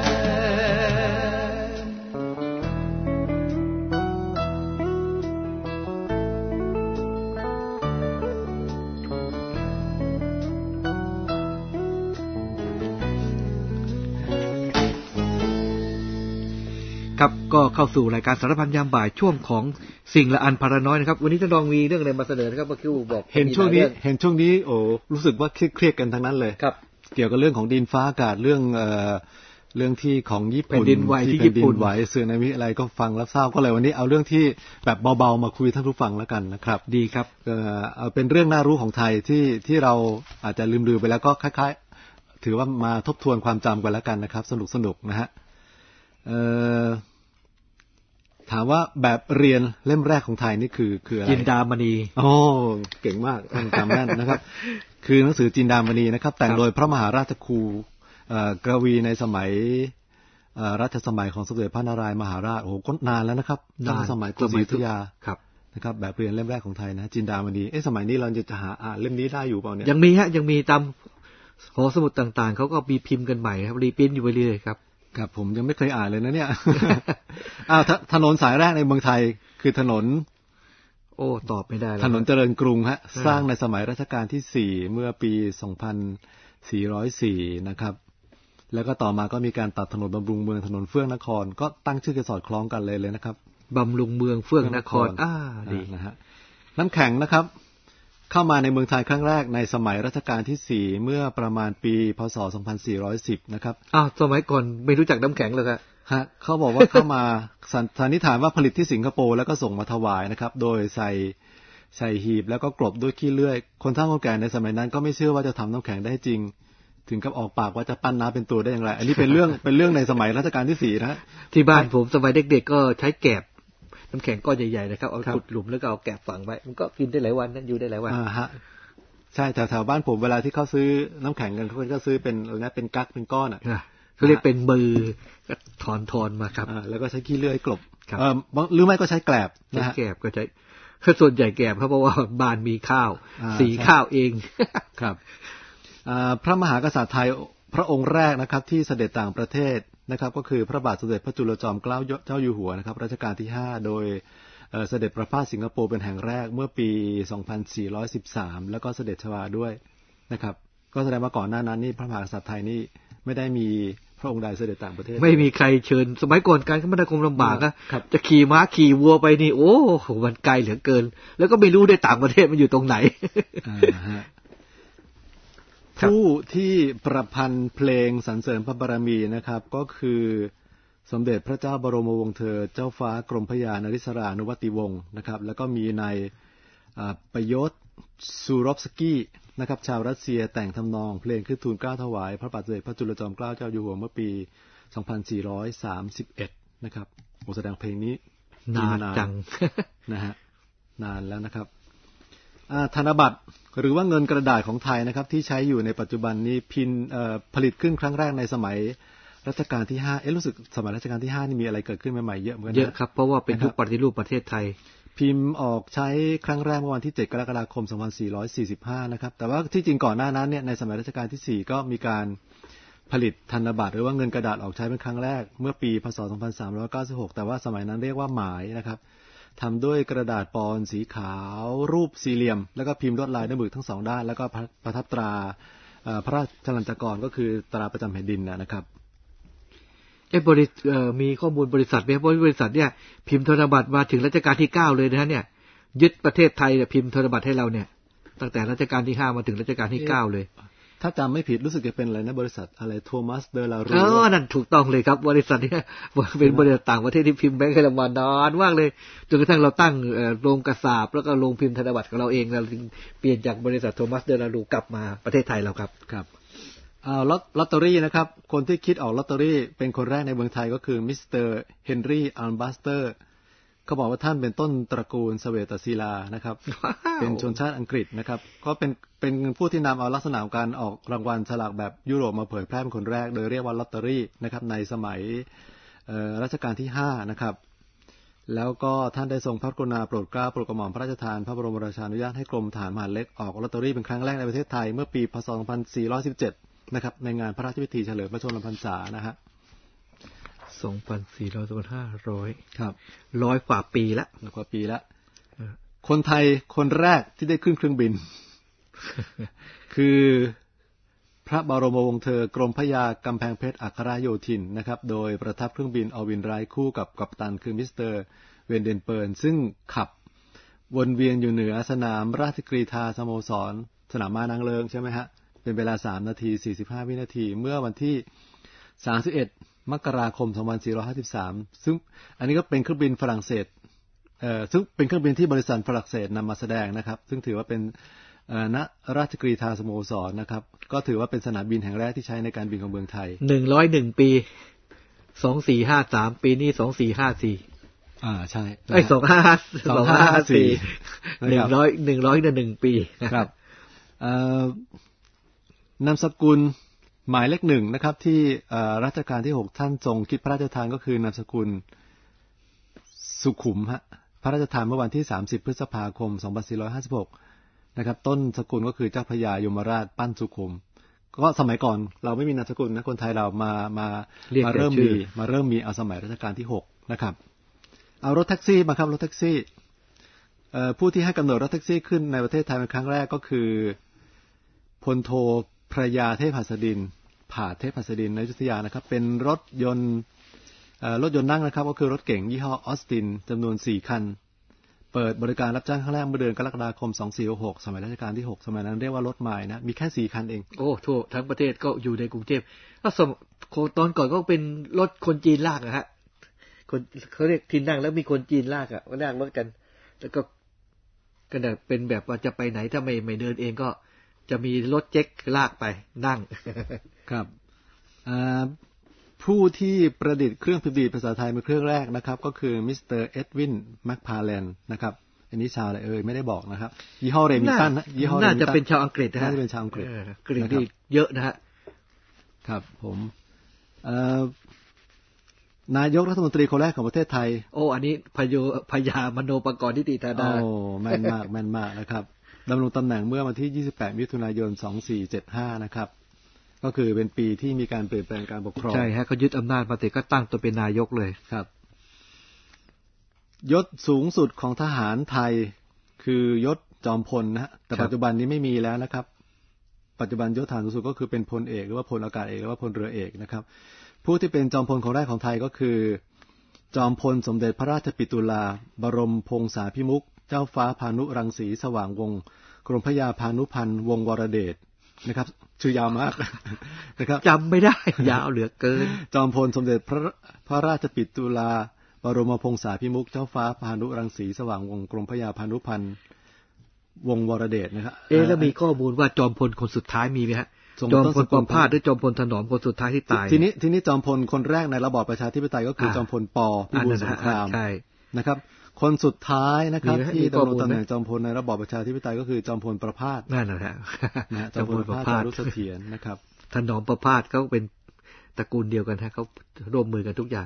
ครับก็เข้าสู่รายการสารพันยามบ่ายช่วงของสิ่งละอันพาราน้อยนะครับวันนี้ท่านรองมีเรื่องอะไรมาเสนอนะครับเมื่อกี้บอกเห็นช่วงนี้เห็นช่วงนี้โอ้รู้สึกว่าเครียดๆกันทั้งนั้นเลยครับเกี่ยวกับเรื่องของดินฟ้าอากาศเรื่องเอ่อเรื่องที่ของญี่ปุ่นแผ่นดินไหวที่ญี่ปุ่นไหวสึนามิอะไรก็ฟังแล้วเศร้าก็เลยวันนี้เอาเรื่องที่แบบเบาๆมาคุยท่านผู้ฟังแล้วกันนะครับดีครับเอ่อเอาเป็นเรื่องน่ารู้ของไทยที่ที่เราอาจจะลืมๆไปแล้วก็คล้ายๆถือว่ามาทบทวนความจำกันแล้วกันนะครับสนุกๆนะฮะเอ่อถามว่าแบบเรียนเล่มแรกของไทยนี่คือคืออะไรจินดามณีโอ้เก่งมากท่านจำแม่นนะครับคือหนังสือจินดามณีนะครับแต่งโดยพระมหาราชครูกวีในสมัยรัชสมัยของสมเด็จพระนารายณ์มหาราชโอ้โหก็นานแล้วนะครับตั้งสมัยกรุงศรีอยุธยาครับนะครับแบบเรียนเล่มแรกของไทยนะจินดามณีเอ๊ะสมัยนี้เราจะหาอ่านเล่มนี้ได้อยู่เปล่าเนี่ยยังมีฮะยังมีตามหอสมุดต่างๆเขาก็มีพิมพ์กันใหม่ครับรีพิมพ์อยู่ไปเรื่อยครับครับผมยังไม่เคยอ่านเลยนะเนี่ย อ้าวถนนสายแรกในเมืองไทยคือถนนโอ้ตอบไม่ได้แล้วถนนเจริญกรุงฮะสร้างในสมัยรัชกาลที่สี่เมื่อปีสองพันสี่ร้อยสี่นะครับแล้วก็ต่อมาก็มีการตัดถนนบำรุงเมืองถนนเฟื่องนครก็ตั้งชื่อกันสอดคล้องกันเลยเลยนะครับบำรุงเมืองเฟื่องนครอ่าดีนะฮะน้ำแข็งนะครับเข้ามาในเมืองไทยครั้งแรกในสมัยรัชกาลที่สี่เมื่อประมาณปีพ.ศ. สองพันสี่ร้อยสิบนะครับอ้าวสมัยก่อนไม่รู้จักน้ำแข็งเลยครับฮะเขาบอกว่าเข้ามาสันนิษฐานว่าผลิตที่สิงคโปร์แล้วก็ส่งมาถวายนะครับโดยใส่ใส่หีบแล้วก็กลบด้วยขี้เลื่อยคนเฒ่าคนแก่ในสมัยนั้นก็ไม่เชื่อว่าจะทำน้ำแข็งได้จริงถึงกับออกปากว่าจะปั้นน้ำเป็นตัวได้อย่างไรอันนี้เป็นเรื่องเป็นเรื่องในสมัยรัชกาลที่สี่นะที่บ้านผมสมัยเด็กๆก็ใช้แกบน้ำแข็งก้อนใหญ่ๆนะครับเอาขุดหลุมแล้วก็เอาแกบฝังไว้มันก็กินได้หลายวันนั่นอยู่ได้หลายวันอ่าฮะใช่แถวๆบ้านผมเวลาที่เขาซื้อน้ำแข็งกันเขาก็ซื้อเป็นอะไรนะเป็นกั๊กเป็นก้อนอ่ะเขาเรียกเป็นมือก็ถอนทอนมาครับอ่าแล้วก็ใช้ขี้เลื่อยกลบเออหรือไม่ก็ใช้แกลบนะฮะแกลบก็ใช้คือส่วนใหญ่แกลบเพราะว่าบ้านมีข้าวสีข้าวเองครับพระมหากษัตริย์ไทยพระองค์แรกนะครับที่เสด็จต่างประเทศนะครับก็คือพระบาทสมเด็จพระจุลจอมเกล้าเจ้าอยู่หัวนะครับรัชกาลที่ห้าโดยเสด็จประพาสสิงคโปร์เป็นแห่งแรกเมื่อปีสองพันสี่ร้อยสิบสามแล้วก็เสด็จชวาด้วยนะครับก็แสดงว่าก่อนหน้านั้นนี่พระมหากษัตริย์ไทยนี่ไม่ได้มีพระองค์ใดเสด็จต่างประเทศไม่มีใครเชิญสมัยก่อนการคมนาคมลำบากอะจะขี่ม้าขี่วัวไปนี่โอ้โหมันไกลเหลือเกินแล้วก็ไม่รู้ได้ต่างประเทศมันอยู่ตรงไหนผู้ที่ประพันธ์เพลงสรรเสริญพระบารมีนะครับก็คือสมเด็จพระเจ้าบรมวงศ์เธอเจ้าฟ้ากรมพระยานริศรานุวัติวงศ์นะครับแล้วก็มีนายประยศซูรอฟสกี้นะครับชาวรัสเซียแต่งทำนองเพลงขึ้นทูลเกล้าถวายพระบาทสมเด็จพระจุลจอมเกล้าเจ้าอยู่หัวเมื่อปีสองพันสี่ร้อยสามสิบเอ็ดนะครับโอ้แสดงเพลงนี้นานจังนะฮะนานแล้วนะครับธนบัตรหรือว่าเงินกระดาษของไทยนะครับที่ใช้อยู่ในปัจจุบันนี้พิมพ์ผลิตขึ้นครั้งแรกในสมัยรัชกาลที่ห้าเอ๊ะรู้สึกสมัยรัชกาลที่ห้านี่มีอะไรเกิดขึ้นใหม่ๆเยอะเหมือนกันเยอะครับเพราะว่าเป็นยุคปฏิรูปประเทศไทยพิมพ์ออกใช้ครั้งแรกเมื่อวันที่เจ็ดกรกฎาคมสองพันสี่ร้อยสี่สิบห้านะครับแต่ว่าที่จริงก่อนหน้านั้นเนี่ยในสมัยรัชกาลที่สี่ก็มีการผลิตธนบัตรหรือว่าเงินกระดาษออกใช้เป็นครั้งแรกเมื่อปีพ.ศ. สองพันสามร้อยเก้าสิบหกแต่ว่าสมัยนั้นเรียกว่าหมายนะครับทำด้วยกระดาษปอนสีขาวรูปสี่เหลี่ยมแล้วก็พิมพ์ลวดลายด้วยมือทั้งสองด้านแล้วก็ประทับตราพระราชลัญจกรก็คือตราประจำแผ่นดินนะครับไอ้บริษัทมีข้อมูลบริษัทไหมเพราะบริษัทเนี่ยพิมพ์ธนบัตรมาถึงรัชกาลที่เก้าเลยนะเนี่ยยึดประเทศไทยเนี่ยพิมพ์ธนบัตรให้เราเนี่ยตั้งแต่รัชกาลที่ห้ามาถึงรัชกาลที่เก้าเลยถ้าจำไม่ผิดรู้สึกจะเป็นอะไรนะบริษัทอะไรโทมัสเดอลารูอ๋อนั่นถูกต้องเลยครับบริษัทนี้เป็นบริษัทต่างประเทศที่พิมพ์แบงค์ให้เรามานานมากเลยจนกระทั่งเราตั้งโรงกระสาบแล้วก็โรงพิมพ์ธนบัตรของเราเองเราเปลี่ยนจากบริษัทโทมัสเดอลารูกลับมาประเทศไทยเราครับครับอ่าลอตเตอรี่นะครับคนที่คิดออกลอตเตอรี่เป็นคนแรกในเมืองไทยก็คือมิสเตอร์เฮนรี่อัลบัสเตอร์เขาบอกว่าท่านเป็นต้นตระกูลสเวตศิลานะครับ เป็นชนชาติอังกฤษนะครับก็เป็นเป็นผู้ที่นำเอาลักษณะการออกรางวัลฉลากแบบยุโรปมาเผยแพร่เป็นคนแรกโดยเรียกว่าลอตเตอรี่นะครับในสมัยรัชกาลที่ห้านะครับแล้วก็ท่านได้ทรงพระกรุณาโปรดเกล้าโปรดกระหม่อมพระราชทานพระบรมราชานุญาตให้กรมทหารมหาดเล็กออกลอตเตอรี่เป็นครั้งแรกในประเทศไทยเมื่อปีพ.ศ. สองพันสี่ร้อยสิบเจ็ดนะครับในงานพระราชพิธีเฉลิมพระชนมพรรษานะฮะสองพันสี่ร้อย ห้าร้อยครับร้อยกว่าปีละร้อยกว่าปีละคนไทยคนแรกที่ได้ขึ้นเครื่องบิน คือพระบรมวงศ์เธอกรมพระยากำแพงเพชรอัครโยธินนะครับโดยประทับเครื่องบินอวินไรคู่กับกัปตันคือมิสเตอร์เวนเดนเปิร์นซึ่งขับวนเวียนอยู่เหนือสนามราชกรีฑาสโมสรสนามม้านางเลิงใช่ไหมฮะเป็นเวลาสามนาทีสี่สิบห้าวินาทีเมื่อวันที่สามสิบเอ็ดมกราคมสองพันสี่ร้อยห้าสิบสามซึ่งอันนี้ก็เป็นเครื่องบินฝรั่งเศสเอ่อซึ่งเป็นเครื่องบินที่บริษัทฝรั่งเศสนำมาแสดงนะครับซึ่งถือว่าเป็นเอ่อณราชกรีฑาสโมสรนะครับก็ถือว่าเป็นสนามบินแห่งแรกที่ใช้ในการบินของเมืองไทยหนึ่งร้อยเอ็ดปีสองพันสี่ร้อยห้าสิบสามปีนี้สองพันสี่ร้อยห้าสิบสี่อ่าใช่ไอ้สองพันห้าร้อยสองพันห้าร้อยห้าสิบสี่ หนึ่งร้อย หนึ่งร้อยหนึ่งปีครับเอ่อนามสกุลหมายเลขหนึ่งนะครับที่รัชกาลที่หกท่านทรงคิดพระราชทานก็คือนามสกุลสุขุมฮะพระราชทานเมื่อวันที่สามสิบพฤษภาคมสองพันสี่ร้อยห้าสิบหกนะครับต้นสกุลก็คือเจ้าพระยายมราชปั้นสุขุมก็สมัยก่อนเราไม่มีนามสกุลนะคนไทยเรามามามาเริ่มมีมาเริ่มมีเอาสมัยรัชกาลที่หกนะครับเอารถแท็กซี่มาครับรถแท็กซี่ผู้ที่ให้กำเนิดรถแท็กซี่ขึ้นในประเทศไทยเป็นครั้งแรกก็คือพลโทพระยาเทพหัสดินผาเทพหัสดินในอยุธยานะครับเป็นรถยนต์รถยนต์นั่งนะครับก็คือรถเก๋งยี่ห้อออสตินจำนวนสี่คันเปิดบริการรับจ้างครั้งแรกเมื่อเดือนกรกฎาคมสองพันสี่ร้อยหกสมัยรัชกาลที่หกสมัยนั้นเรียกว่ารถใหม่นะมีแค่สี่คันเองโอ้ทั่วทั้งประเทศก็อยู่ในกรุงเทพแล้วสมตอนก่อนก็เป็นรถคนจีนลากอะฮะคนเขาเรียกที่นั่งแล้วมีคนจีนลากอะก็นั่งรถกันแล้วก็ก็เป็นแบบว่าจะไปไหนถ้าไม่ไม่เดินเองก็จะมีรถเจ๊กลากไปนั่งครับผู้ที่ประดิษฐ์เครื่องพิมพ์ดีดภาษาไทยเป็นเครื่องแรกนะครับก็คือมิสเตอร์เอ็ดวินแมคพาแลนด์นะครับอันนี้ชาวอะไรเอ่ยไม่ได้บอกนะครับยี่ห้อเรมิงตันนะยี่ห้อน่าจะเป็นชาวอังกฤษนะฮะน่าจะเป็นชาวอังกฤษกรีฑาเยอะนะฮะครับผมนายกรัฐมนตรีคนแรกของประเทศไทยโอ้อันนี้พยพยามโนปกรณ์นิติธาดาโอ้แม่นมากแม่นมากนะครับดำรงตำแหน่งเมื่อวันที่ยี่สิบแปดมิถุนายนสองพันสี่ร้อยเจ็ดสิบห้านะครับก็คือเป็นปีที่มีการเปลี่ยนแปลงการปกครองใช่ฮะเขายึดอำนาจมาเสร็จก็ตั้งตัวเป็นนายกเลยครับยศสูงสุดของทหารไทยคือยศจอมพลนะฮะแต่ปัจจุบันนี้ไม่มีแล้วนะครับปัจจุบันยศทหารสูงสุดก็คือเป็นพลเอกหรือว่าพลอากาศเอกหรือว่าพลเรือเอกนะครับผู้ที่เป็นจอมพลคนแรกของไทยก็คือจอมพลสมเด็จพระราชปิตุลาบรมพงษาภิมุขเจ้าฟ้าพานุรังสีสว่างวงศ์กรมพระยาพานุพันธ์วงศ์วรเดชนะครับชื่อยาวมากนะครับจำไม่ได้ยาวเหลือเกินจอมพลสมเด็จพระพระราชปิตุลาบรมพงษาภิมุขเจ้าฟ้าพานุรังสีสว่างวงศ์กรมพระยาพานุพันธ์วงศ์วรเดชนะครับเอ๊ะแล้วมีข้อมูลว่าจอมพลคนสุดท้ายมีไหมฮะจอมพลปอมพาดหรือจอมพลถนอมคนสุดท้ายที่ตายทีนี้ทีนี้จอมพลคนแรกในระบอบประชาธิปไตยก็คือจอมพลป.พิบูลสงครามนะครับคนสุดท้ายนะครับที่ดำรงตำแหน่งจอมพลในระบอบประชาธิปไตยก็คือจอมพลประภาสนั่นแหละฮะจอมพลประภาสรุเสถียรนะครับถนอมประภาสเขาเป็นตระกูลเดียวกันฮะเขาร่วมมือกันทุกอย่าง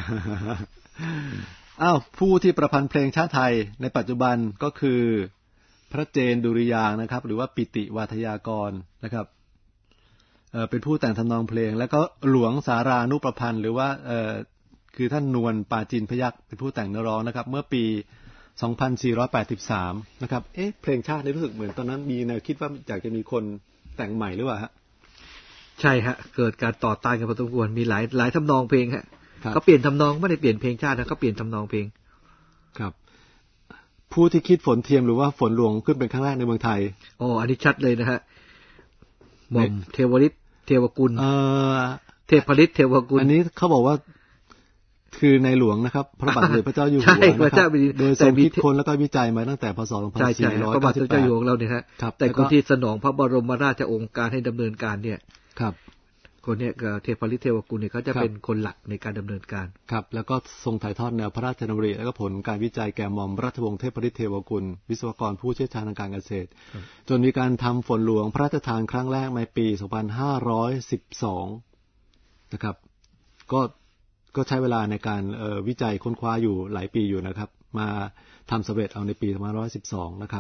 อ้าวผู้ที่ประพันธ์เพลงชาติไทยในปัจจุบันก็คือพระเจนดุริยางค์นะครับหรือว่าปิติวาทยากรนะครับเอ่อเป็นผู้แต่งทำนองเพลงแล้วก็หลวงสารานุประพันธ์หรือว่าเอ่อคือท่านนวลปาจินพยัคฆ์เป็นผู้แต่งเนื้อร้องนะครับเมื่อปีสองพันสี่ร้อยแปดสิบสามนะครับเอ๊ะเพลงชาตินี่รู้สึกเหมือนตอนนั้นมีแนวคิดว่าอยากจะมีคนแต่งใหม่หรือเปล่าฮะใช่ฮะเกิดการต่อต้านกันพอสมควรมีหลายหลายทำนองเพลงฮะเขาเปลี่ยนทำนองไม่ได้เปลี่ยนเพลงชาตินะเขาเปลี่ยนทำนองเพลงครับผู้ที่คิดฝนเทียมหรือว่าฝนหลวงขึ้นเป็นครั้งแรกในเมืองไทยอ๋ออันนี้ชัดเลยนะฮะหม่อมเทวฤทธิ์เทวกุลเอ่อเทพฤทธิ์เทวกุลอันนี้เขาบอกว่าคือในหลวงนะครับพระบาทสมเด็จพระเจ้าอยู่หัวใช่พระนะคเจ้ารับแผ่นดินโดยทรงคิดค้นแล้วก็วิจัยมาตั้งแต่พศสองพันสี่ร้อยพระบาเก้าทสสิมบเด็จแปเจ้าดอยู่หัวของเราเนี่ยฮะครับแต่คนที่สนองพระบรมราชโองการให้ดำเนินการเนี่ยครับคนเนี้ยเทพฤทธิ์เทวกุลเนี่ยเขาจะเป็นคนหลักในการดำเนินการครับแล้วก็ทรงถ่ายทอดแนวพระราชดำริและก็ผลการวิจัยแก่หม่อมราชวงศ์เทพฤทธิ์เทวกุลวิศวกรผู้เชี่ยวชาญทางการเกษตรจนมีการทำฝนหลวงพระราชทานครั้งแรกในปีสองพันห้าร้อยสิบสองนะครับก็ก็ใช้เวลาในการวิจัยค้นคว้าอยู่หลายปีอยู่นะครับมาทำสำเร็จเอาในปีสองพันห้าร้อยสิบสองนะครับ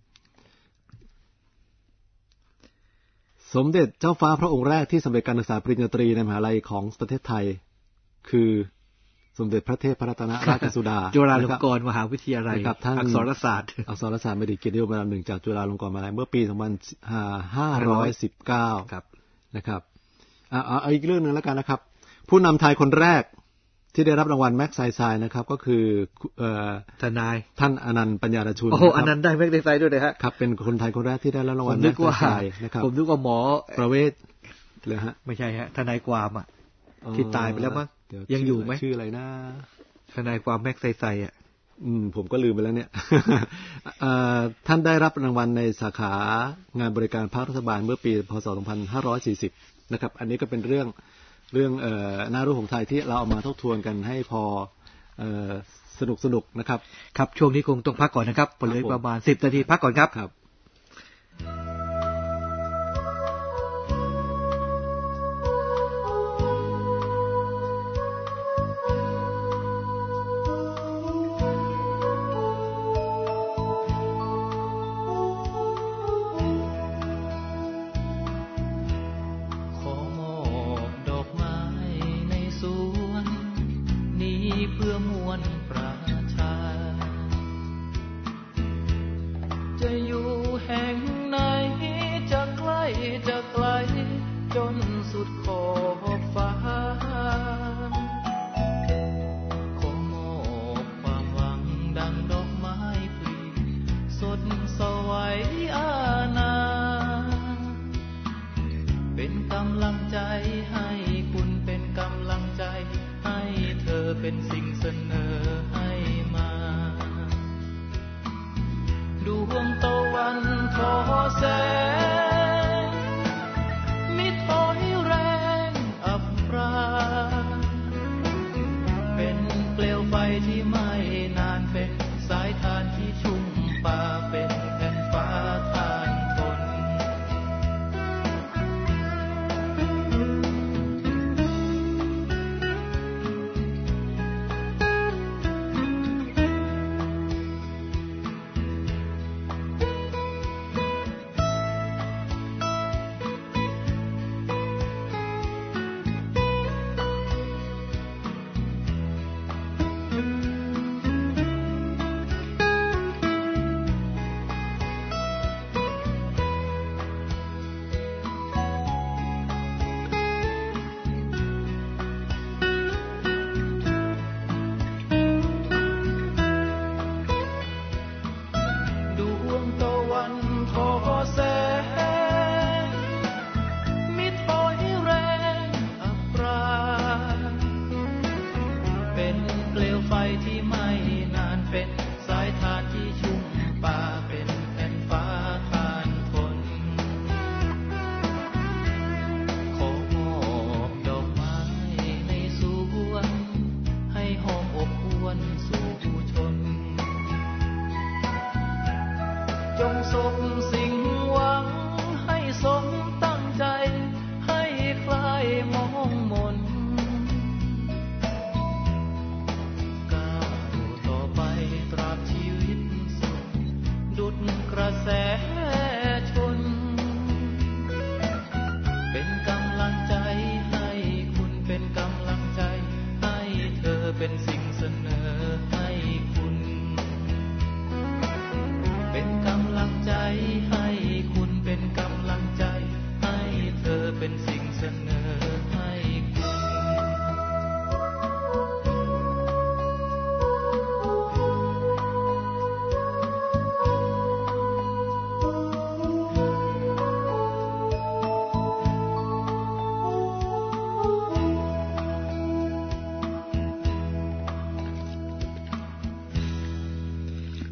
สมเด็จเจ้าฟ้าพระองค์แรกที่สำเร็จการศึกษาปริญญาตรีในมหาลัยของประเทศไทยคือสมเด็จพระเทพรัตนราชสุดาจุฬาลงกรณ์มหาวิทยาลัยอักษรศาสตร์อักษรศาสตร์บัณฑิตเกียรตินิยมอันดับหนึ่งจากจุฬาลงกรณ์มหาวิทยาลัยเมื่อปีสองพันห้าร้อยสิบเก้านะครับอ่าเอาอีกเรื่องนึงแล้วกันนะครับผู้นำไทยคนแรกที่ได้รับรางวัลแม็กไซไซนะครับก็คือทนายท่านอนันต์ปัญญารชุนโอ้อนันต์ได้แม็กไซไซด้วยนะฮะครับเป็นคนไทยคนแรกที่ได้รับรางวัลแม็กไซไซนะครับผมนึกว่าหมอประเวศเลยฮะไม่ใช่ฮะทนายความอ่ะที่ตายไปแล้วมั้งยังอยู่ไหมชื่ออะไรนะทนายความแม็กไซไซอ่ะอืมผมก็ลืมไปแล้วเนี่ย ท่านได้รับรางวัลในสาขางานบริการภาครัฐบาลเมื่อปีพ.ศ. สองพันห้าร้อยสี่สิบนะครับอันนี้ก็เป็นเรื่องเรื่องเอ่อน่ารู้ของไทยที่เราเอามาทบทวนกันให้พอเอ่อสนุกสนุกนะครับครับช่วงนี้คงต้องพักก่อนนะครับเหลือประมาณสิบนาทีพักก่อนครับครับ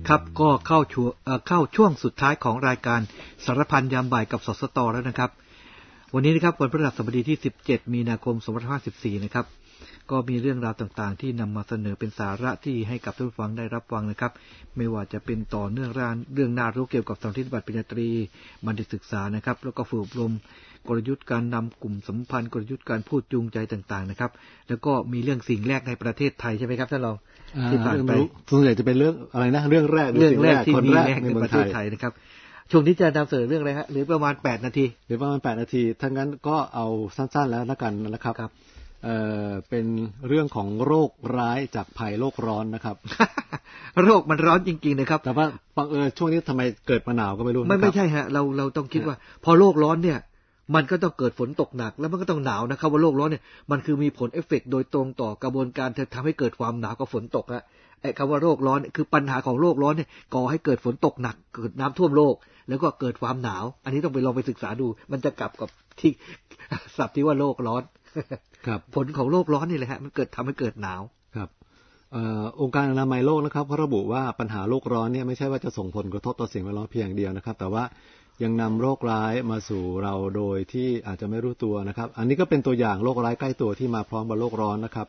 ครับก็เข้าช่วงเข้าช่วงสุดท้ายของรายการสารพันยามบ่ายกับสสตแล้วนะครับวันนี้นะครับวันพฤหัสบดีที่สิบเจ็ดมีนาคมสองพันห้าร้อยห้าสิบสี่นะครับก็มีเรื่องราวต่างๆที่นำมาเสนอเป็นสาระที่ให้กับท่านผู้ฟังได้รับฟังนะครับไม่ว่าจะเป็นต่อเนื่องเรื่องน่ารู้เกี่ยวกับสถาบันปริญญาตรีบัณฑิตศึกษานะครับแล้วก็ฝึกอบรมกลยุทธ์การนำกลุ่มสัมพันธ์กลยุทธ์การพูดจูงใจต่างๆนะครับแล้วก็มีเรื่องสิ่งแรกในประเทศไทยใช่ไหมครับท่านรองที่ผ่านไปส่วนใหญ่จะเป็นเรื่องอะไรนะเรื่องแรกเรื่องแรกที่มีแรกในประเทศไทยนะครับช่วงนี้จะนำเสนอเรื่องอะไรฮะหรือประมาณแปดนาทีหรือประมาณแปดนาทีถ้างั้นก็เอาสั้นๆแล้วละกันนะครับเอ่อเป็นเรื่องของโรคร้ายจากภัยโลกร้อนนะครับโรคมันร้อนจริงๆนะครับแต่ว่าบังเอิญช่วงนี้ทำไมเกิดมาหนาวก็ไม่รู้ไม่ไม่ใช่ฮะเราเราต้องคิดว่าพอโลกร้อนเนี่ยมันก็ต้องเกิดฝนตกหนักแล้วมันก็ต้องหนาวนะครับว่าโลกร้อนเนี่ยมันคือมีผลเอฟเฟกต์โดยตรงต่อกระบวนการทำให้เกิดความหนาวกับฝนตกฮะไอ้คำว่าโรคร้อนคือปัญหาของโลกร้อนเนี่ยก่อให้เกิดฝนตกหนักเกิดน้ำท่วมโลกแล้วก็เกิดความหนาวอันนี้ต้องไปลองไปศึกษาดูมันจะกลับกับที่ศัพท์ที่ว่าโลกร้อนครับผลของโลกร้อนนี่แหละฮะมันเกิดทำให้เกิดหนาวครับองค์การอนามัยโลกนะครับเขาระบุว่าปัญหาโลกร้อนเนี่ยไม่ใช่ว่าจะส่งผลกระทบต่อสิ่งแวดล้อมเพียงอย่างเดียวนะครับแต่ว่ายังนำโรคร้ายมาสู่เราโดยที่อาจจะไม่รู้ตัวนะครับอันนี้ก็เป็นตัวอย่างโรคร้ายใกล้ตัวที่มาพร้อมกับโลกร้อนนะครับ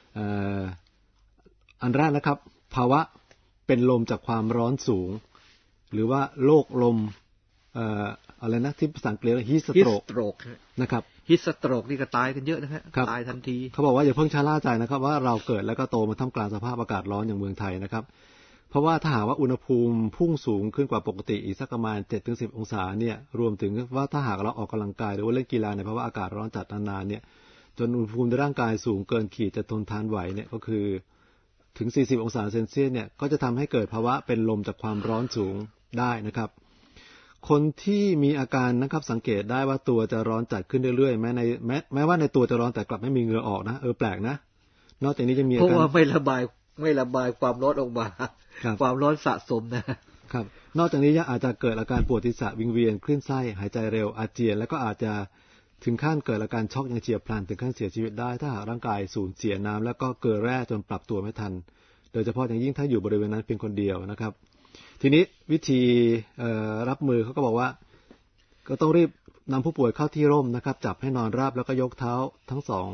อันแรกนะครับภาวะเป็นลมจากความร้อนสูงหรือว่าโรคลมอะไรนะที่ภาษาอังกฤษเรียกฮีทสโตรกนะครับฮีทสโตรกนี่ก็ตายกันเยอะนะฮะตายทันทีเขาบอกว่าอย่าเพิ่งชะล่าใจนะครับว่าเราเกิดแล้วก็โตมาท่ามกลางสภาพอากาศร้อนอย่างเมืองไทยนะครับเพราะว่าถ้าหากว่าอุณหภูมิพุ่งสูงขึ้นกว่าปกติอีกสักประมาณ เจ็ดถึงสิบ องศาเนี่ยรวมถึงว่าถ้าหากเราออกกำลังกายหรือว่าเล่นกีฬาในภาวะอากาศร้อนจัดนานๆเนี่ยจนอุณหภูมิในร่างกายสูงเกินขีดจะทนทานไหวเนี่ยก็คือถึงสี่สิบองศาเซนเซียสเนี่ยก็จะทำให้เกิดภาวะเป็นลมจากความร้อนสูงได้นะครับคนที่มีอาการนะครับสังเกตได้ว่าตัวจะร้อนจัดขึ้นเรื่อยๆแม้ในแม้แม้ว่าในตัวจะร้อนแต่กลับไม่มีเหงื่อออกนะเออแปลกนะนอกจากนี้จะมีอาการเพราะว่าไม่ระบายไม่ระบายความร้อนออกมาความร้อนสะสมนะครับนอกจากนี้ยังอาจจะเกิดอาการปวดศีรษะวิงเวียนคลื่นไส้หายใจเร็วอาเจียนแล้วก็อาจจะถึงขั้นเกิดอาการช็อกอย่างเฉียบพลันถึงขั้นเสียชีวิตได้ถ้าหากร่างกายสูญเสียน้ำแล้วก็เกลือแร่จนปรับตัวไม่ทันโดยเฉพาะอย่างยิ่งถ้าอยู่บริเวณนั้นเพียงคนเดียวนะครับทีนี้วิธีรับมือเขาก็บอกว่าก็ต้องรีบนำผู้ป่วยเข้าที่ร่มนะครับจับให้นอนราบแล้วก็ยกเท้าทั้งสอง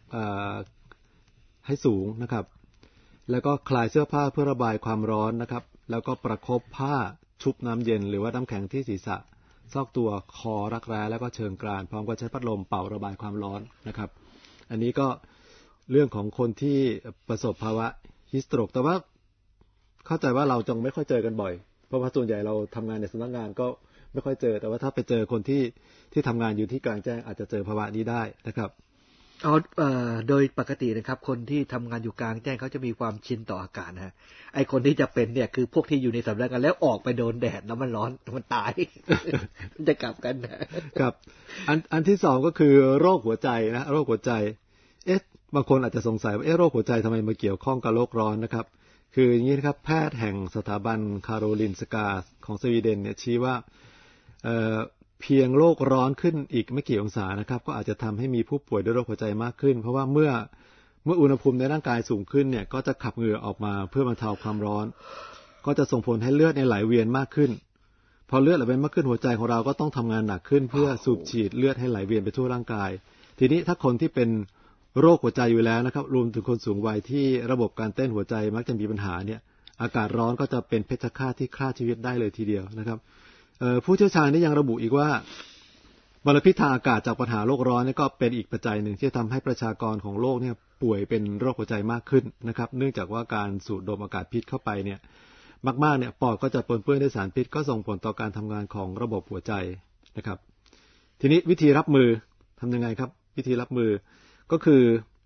ให้สูงนะครับแล้วก็คลายเสื้อผ้าเพื่อระบายความร้อนนะครับแล้วก็ประคบผ้าชุบน้ำเย็นหรือว่าน้ำแข็งที่ศีรษะซอกตัวคอรักแร้แล้วก็เชิงกรานพร้อมกับใช้พัดลมเป่าระบายความร้อนนะครับอันนี้ก็เรื่องของคนที่ประสบภาวะฮีทสโตรกแต่ว่าเข้าใจว่าเราจงไม่ค่อยเจอกันบ่อยเพราะว่าส่วนใหญ่เราทำงานในสำนักงานก็ไม่ค่อยเจอแต่ว่าถ้าไปเจอคนที่ที่ทำงานอยู่ที่กลางแจ้งอาจจะเจอภาวะนี้ได้นะครับอ๋อเอ่อโดยปกตินะครับคนที่ทำงานอยู่กลางแจ้งเขาจะมีความชินต่ออากาศนะฮะไอคนที่จะเป็นเนี่ยคือพวกที่อยู่ในสำนักงานแล้วออกไปโดนแดดแล้วมันร้อนมันตาย มันจะกลับกันนะครับอันอันที่สองก็คือโรคหัวใจนะโรคหัวใจเอ๊ะบางคนอาจจะสงสัยว่าเอ๊ะโรคหัวใจทำไมมาเกี่ยวข้องกับโลกร้อนนะครับคืออย่างนี้นะครับแพทย์แห่งสถาบันคาโรลินสกาของสวีเดนเนี่ยชี้ว่าเอ่อเพียงโลกร้อนขึ้นอีกไม่กี่องศานะครับก็อาจจะทำให้มีผู้ป่วยด้วยโรคหัวใจมากขึ้นเพราะว่าเมื่อเมื่ออุณหภูมิในร่างกายสูงขึ้นเนี่ยก็จะขับเหงื่อออกมาเพื่อบรรเทาความร้อนก็จะส่งผลให้เลือดในไหลเวียนมากขึ้นพอเลือดไหลเวียนมากขึ้นหัวใจของเราก็ต้องทำงานหนักขึ้นเพื่อสูบฉีดเลือดให้ไหลเวียนไปทั่วร่างกายทีนี้ถ้าคนที่เป็นโรคหัวใจอยู่แล้วนะครับรวมถึงคนสูงวัยที่ระบบการเต้นหัวใจมักจะมีปัญหาเนี่ยอากาศร้อนก็จะเป็นเพชฌฆาตที่ฆ่าชีวิตได้เลยทีเดียวนะครับผู้เชี่ยวชาญนี่ยังระบุอีกว่ามลพิษทางอากาศจากปัญหาโลกร้อนนี่ก็เป็นอีกปัจจัยหนึ่งที่ทำให้ประชากรของโลกเนี่ยป่วยเป็นโรคหัวใจมากขึ้นนะครับเนื่องจากว่าการสูดดมอากาศพิษเข้าไปเนี่ยมากๆเนี่ยปอดก็จะปนเปื้อนด้วยสารพิษก็ส่งผลต่อการทำงานของระบบหัวใจนะครับทีนี้วิธีรับมือทำยังไงครับวิธีรับมือก็คือ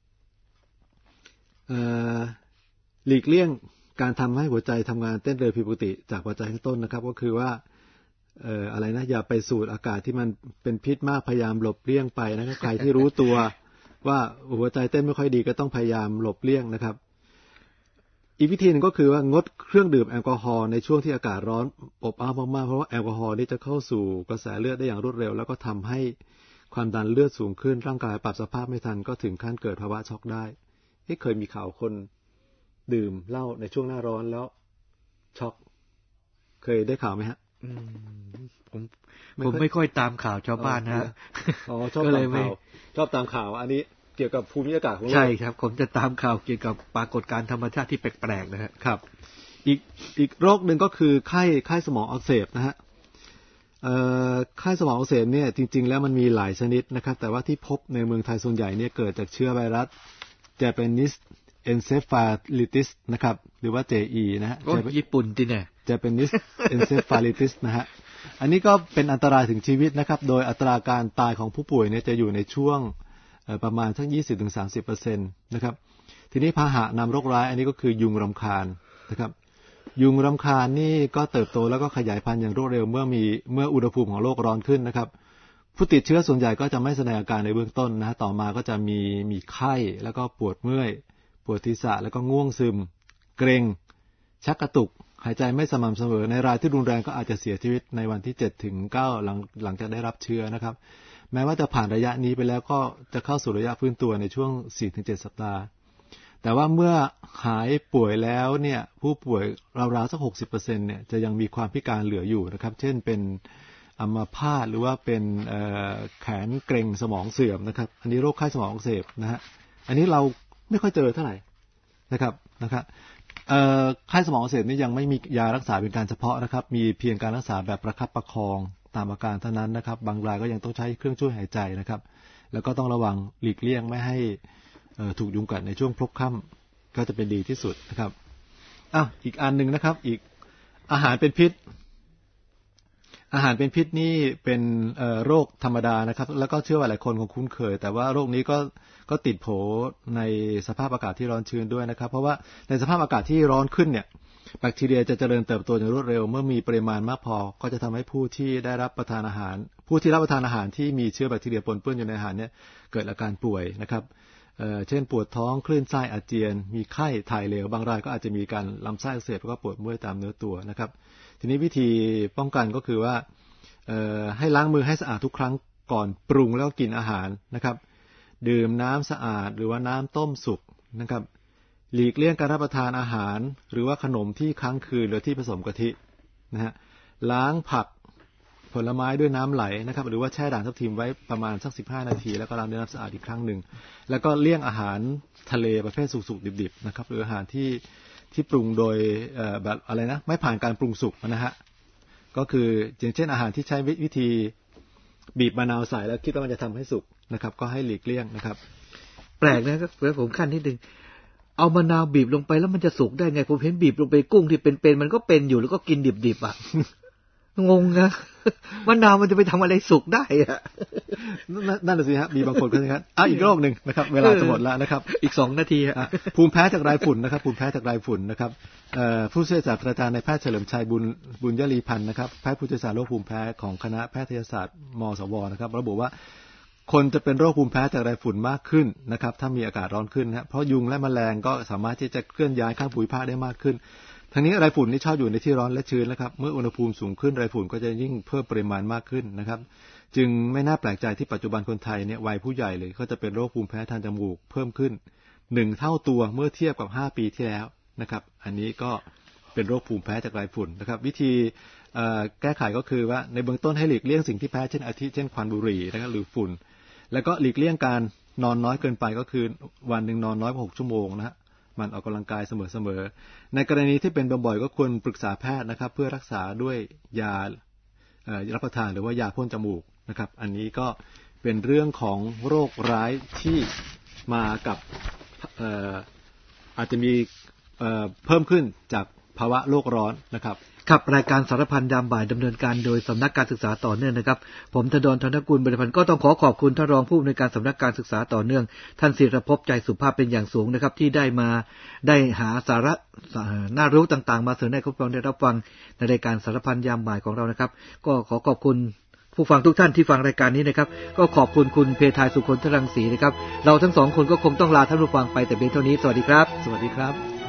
หลีกเลี่ยงการทำให้หัวใจทำงานเต้นเร็วผิดปกติจากปัจจัยข้างต้นนะครับก็คือว่าเอ่ออะไรนะอย่าไปสูดอากาศที่มันเป็นพิษมากพยายามหลบเลี่ยงไปนะครับใครที่รู้ตัวว่าหัวใจเต้นไม่ค่อยดีก็ต้องพยายามหลบเลี่ยงนะครับอีกวิธีหนึ่งก็คือว่างดเครื่องดื่มแอลกอฮอล์ในช่วงที่อากาศร้อนอบอ้าวมากๆเพราะว่าแอลกอฮอล์นี่จะเข้าสู่กระแสเลือดได้อย่างรวดเร็วแล้วก็ทำให้ความดันเลือดสูงขึ้นร่างกายปรับสภาพไม่ทันก็ถึงขั้นเกิดภาวะช็อกได้ที่เคยมีข่าวคนดื่มเหล้าในช่วงหน้าร้อนแล้วช็อกเคยได้ข่าวไหมฮะผมผมไม่ค่อยตามข่าวชาวบ้านนะฮะอ๋อชอบตามข่าวชอบตามข่าวอันนี้เกี่ยวกับภูมิอากาศของโลกใช่ครับผมจะตามข่าวเกี่ยวกับปรากฏการณ์ธรรมชาติที่แปลกๆนะฮะครับอีกอีกโรคหนึ่งก็คือไข้ไข้สมองอักเสบนะฮะเอ่อไข้สมองอักเสบเนี่ยจริงๆแล้วมันมีหลายชนิดนะครับแต่ว่าที่พบในเมืองไทยส่วนใหญ่เนี่ยเกิดจากเชื้อไวรัส Japanese Encephalitis นะครับหรือว่า เจ อี นะฮะญี่ปุ่นที่ไหน Japanese Encephalitis นะฮะอันนี้ก็เป็นอันตรายถึงชีวิตนะครับโดยอัตราการตายของผู้ป่วยเนี่ยจะอยู่ในช่วงประมาณสัก ยี่สิบถึงสามสิบเปอร์เซ็นต์ นะครับทีนี้พาหะนำโรคร้ายอันนี้ก็คือยุงรำคาญนะครับยุงรำคาญนี่ก็เติบโตแล้วก็ขยายพันธุ์อย่างรวดเร็วเมื่อมีเมื่ออุณหภูมิของโลกร้อนขึ้นนะครับผู้ติดเชื้อส่วนใหญ่ก็จะไม่แสดงอาการในเบื้องต้นนะต่อมาก็จะมีมีไข้แล้วก็ปวดเมื่อยปวดศีรษะแล้วก็ง่วงซึมเกร็งชักกระตุกหายใจไม่สม่ำเสมอในรายที่รุนแรงก็อาจจะเสียชีวิตในวันที่เจ็ดถึงเก้าหลังหลังจากได้รับเชื้อนะครับแม้ว่าจะผ่านระยะนี้ไปแล้วก็จะเข้าสู่ระยะฟื้นตัวในช่วง สี่ถึงเจ็ด สัปดาห์แต่ว่าเมื่อหายป่วยแล้วเนี่ยผู้ป่วยราวๆสัก หกสิบเปอร์เซ็นต์ เนี่ยจะยังมีความพิการเหลืออยู่นะครับเช่นเป็นอัมพาตหรือว่าเป็นแขนเกร็งสมองเสื่อมนะครับอันนี้โรคไข้สมองอักเสบนะฮะอันนี้เราไม่ค่อยเจอเท่าไหร่นะครับนะครับไข้สมองอักเสบนี่ยังไม่มียารักษาเป็นการเฉพาะนะครับมีเพียงการรักษาแบบประคับประคองตามอาการเท่านั้นนะครับบางรายก็ยังต้องใช้เครื่องช่วยหายใจนะครับแล้วก็ต้องระวังหลีกเลี่ยงไม่ให้ถูกยุงกัดในช่วงพลบค่ำก็จะเป็นดีที่สุดนะครับอ้าวอีกอันหนึ่งนะครับอีกอาหารเป็นพิษอาหารเป็นพิษนี่เป็นโรคธรรมดานะครับแล้วก็เชื่อว่าหลายคนคงคุ้นเคยแต่ว่าโรคนี้ก็ก็ติดโผในสภาพอากาศที่ร้อนชื้นด้วยนะครับเพราะว่าในสภาพอากาศที่ร้อนขึ้นเนี่ยแบคทีเรียจะเจริญเติบโตอย่างรวดเร็วเมื่อมีปริมาณมากพอก็จะทำให้ผู้ที่ได้รับประทานอาหารผู้ที่รับประทานอาหารที่มีเชื้อแบคทีเรียปนเปื้อนอยู่ในอาหารเนี่ยเกิดอาการป่วยนะครับเอ่อเช่นปวดท้องคลื่นไส้อาเจียนมีไข้ถ่ายเหลวบางรายก็อาจจะมีการลำไส้อักเสบแล้วก็ปวดเมื่อยตามเนื้อตัวนะครับทีนี้วิธีป้องกันก็คือว่าเอ่อให้ล้างมือให้สะอาดทุกครั้งก่อนปรุงแล้วกินอาหารนะครับดื่มน้ำสะอาดหรือว่าน้ำต้มสุกนะครับหลีกเลี่ยงการรับประทานอาหารหรือว่าขนมที่ค้างคืนหรือที่ผสมกะทินะฮะล้างผักผลไม้ด้วยน้ำไหลนะครับหรือว่าแช่ด่างทับทิมไว้ประมาณสักสิบห้านาทีแล้วก็ล้างด้วยน้ำสะอาดอีกครั้งหนึ่งแล้วก็เลี่ยงอาหารทะเลประเภทสุกๆดิบๆนะครับหรืออาหารที่ที่ปรุงโดยเอ่อแบบอะไรนะไม่ผ่านการปรุงสุกนะฮะก็คืออย่างเช่นอาหารที่ใช้วิธีบีบมะนาวใส่แล้วคิดว่ามันจะทำให้สุกนะครับก็ให้หลีกเลี่ยงนะครับแปลกนะก็เผื่อผมขั้นนิดนึงเอามะนาวบีบลงไปแล้วมันจะสุกได้ไงผมเห็นบีบลงไปกุ้งที่เป็นๆมันก็เป็นอยู่แล้วก็กินดิบๆอ่ะงงนะมะนาวมันจะไปทำอะไรสุกได้อ่ะนั่นแหละสิฮะมีบางคนก็อย่างนั้นอ่ะอีกโรคนึงนะครับเวลาจะหมดแล้วนะครับอีกสองนาทีฮะภูมิแพ้จากไรฝุ่นนะครับภูมิแพ้จากไรฝุ่นนะครับผู้ช่วยศาสตราจารย์นายแพทย์เฉลิมชัยบุญบุญยลีพันธ์นะครับแพทย์ผู้เชี่ยวชาญโรคภูมิแพ้ของคณะแพทยศาสตร์มศวนะครับระบุว่าคนจะเป็นโรคภูมิแพ้จากไรฝุ่นมากขึ้นนะครับถ้ามีอากาศร้อนขึ้นนะเพราะยุงและแมลงก็สามารถที่จะเคลื่อนย้ายข้ามภูมิภาคได้มากขึ้นทั้งนี้ไรฝุ่นนี่ชอบอยู่ในที่ร้อนและชื้นนะครับเมื่ออุณหภูมิสูงขึ้นไรฝุ่นก็จะยิ่งเพิ่มปริมาณมากขึ้นนะครับจึงไม่น่าแปลกใจที่ปัจจุบันคนไทยเนี่ยวัยผู้ใหญ่เลยก็จะเป็นโรคภูมิแพ้ทางจมูกเพิ่มขึ้นหนึ่งเท่าตัวเมื่อเทียบกับห้าปีที่แล้วนะครับอันนี้ก็เป็นโรคภูมิแพ้จากไรฝุ่นนะครับวิธีแก้ไขก็คือว่าในเบื้องต้นให้หลีกเลี่ยงสิ่งที่แพ้เช่นอาทิเช่นควันบุหรี่นะครับหรือฝุ่นแล้วก็หลีกเลี่ยงการนอนน้อยเกินไปก็คือวันหนึ่งนอนน้อยกว่าหกชั่วโมงนะฮะมันออกกำลังกายเสมอๆในกรณีที่เป็นบ่อยๆก็ควรปรึกษาแพทย์นะครับเพื่อรักษาด้วยยารับประทานหรือว่ายาพ่นจมูกนะครับอันนี้ก็เป็นเรื่องของโรคร้ายที่มากับ เอ่อ อาจจะมีเอ่อเพิ่มขึ้นจากภาวะโลกร้อนนะครับครับรายการสารพันยามบ่ายดำเนินการโดยสำนักการศึกษาต่อเนื่องนะครับผมธดลธนกุลบริพันธ์ก็ต้องขอขอบคุณท่านรองผู้อำนวยการสำนักการศึกษาต่อเนื่องท่านศิรภพใจสุภาพเป็นอย่างสูงนะครับที่ได้มาได้หาสาระน่ารู้ต่างๆมาเสนอให้คุณผู้ฟังได้รับฟังในรายการสารพันยามบ่ายของเรานะครับก็ขอขอบคุณผู้ฟังทุกท่านที่ฟังรายการนี้นะครับก็ขอบคุณคุณเพทายสุคนทรังสีนะครับเราทั้งสองคนก็คงต้องลาท่านผู้ฟังไปแต่เพียงเท่านี้สวัสดีครับสวัสดีครับ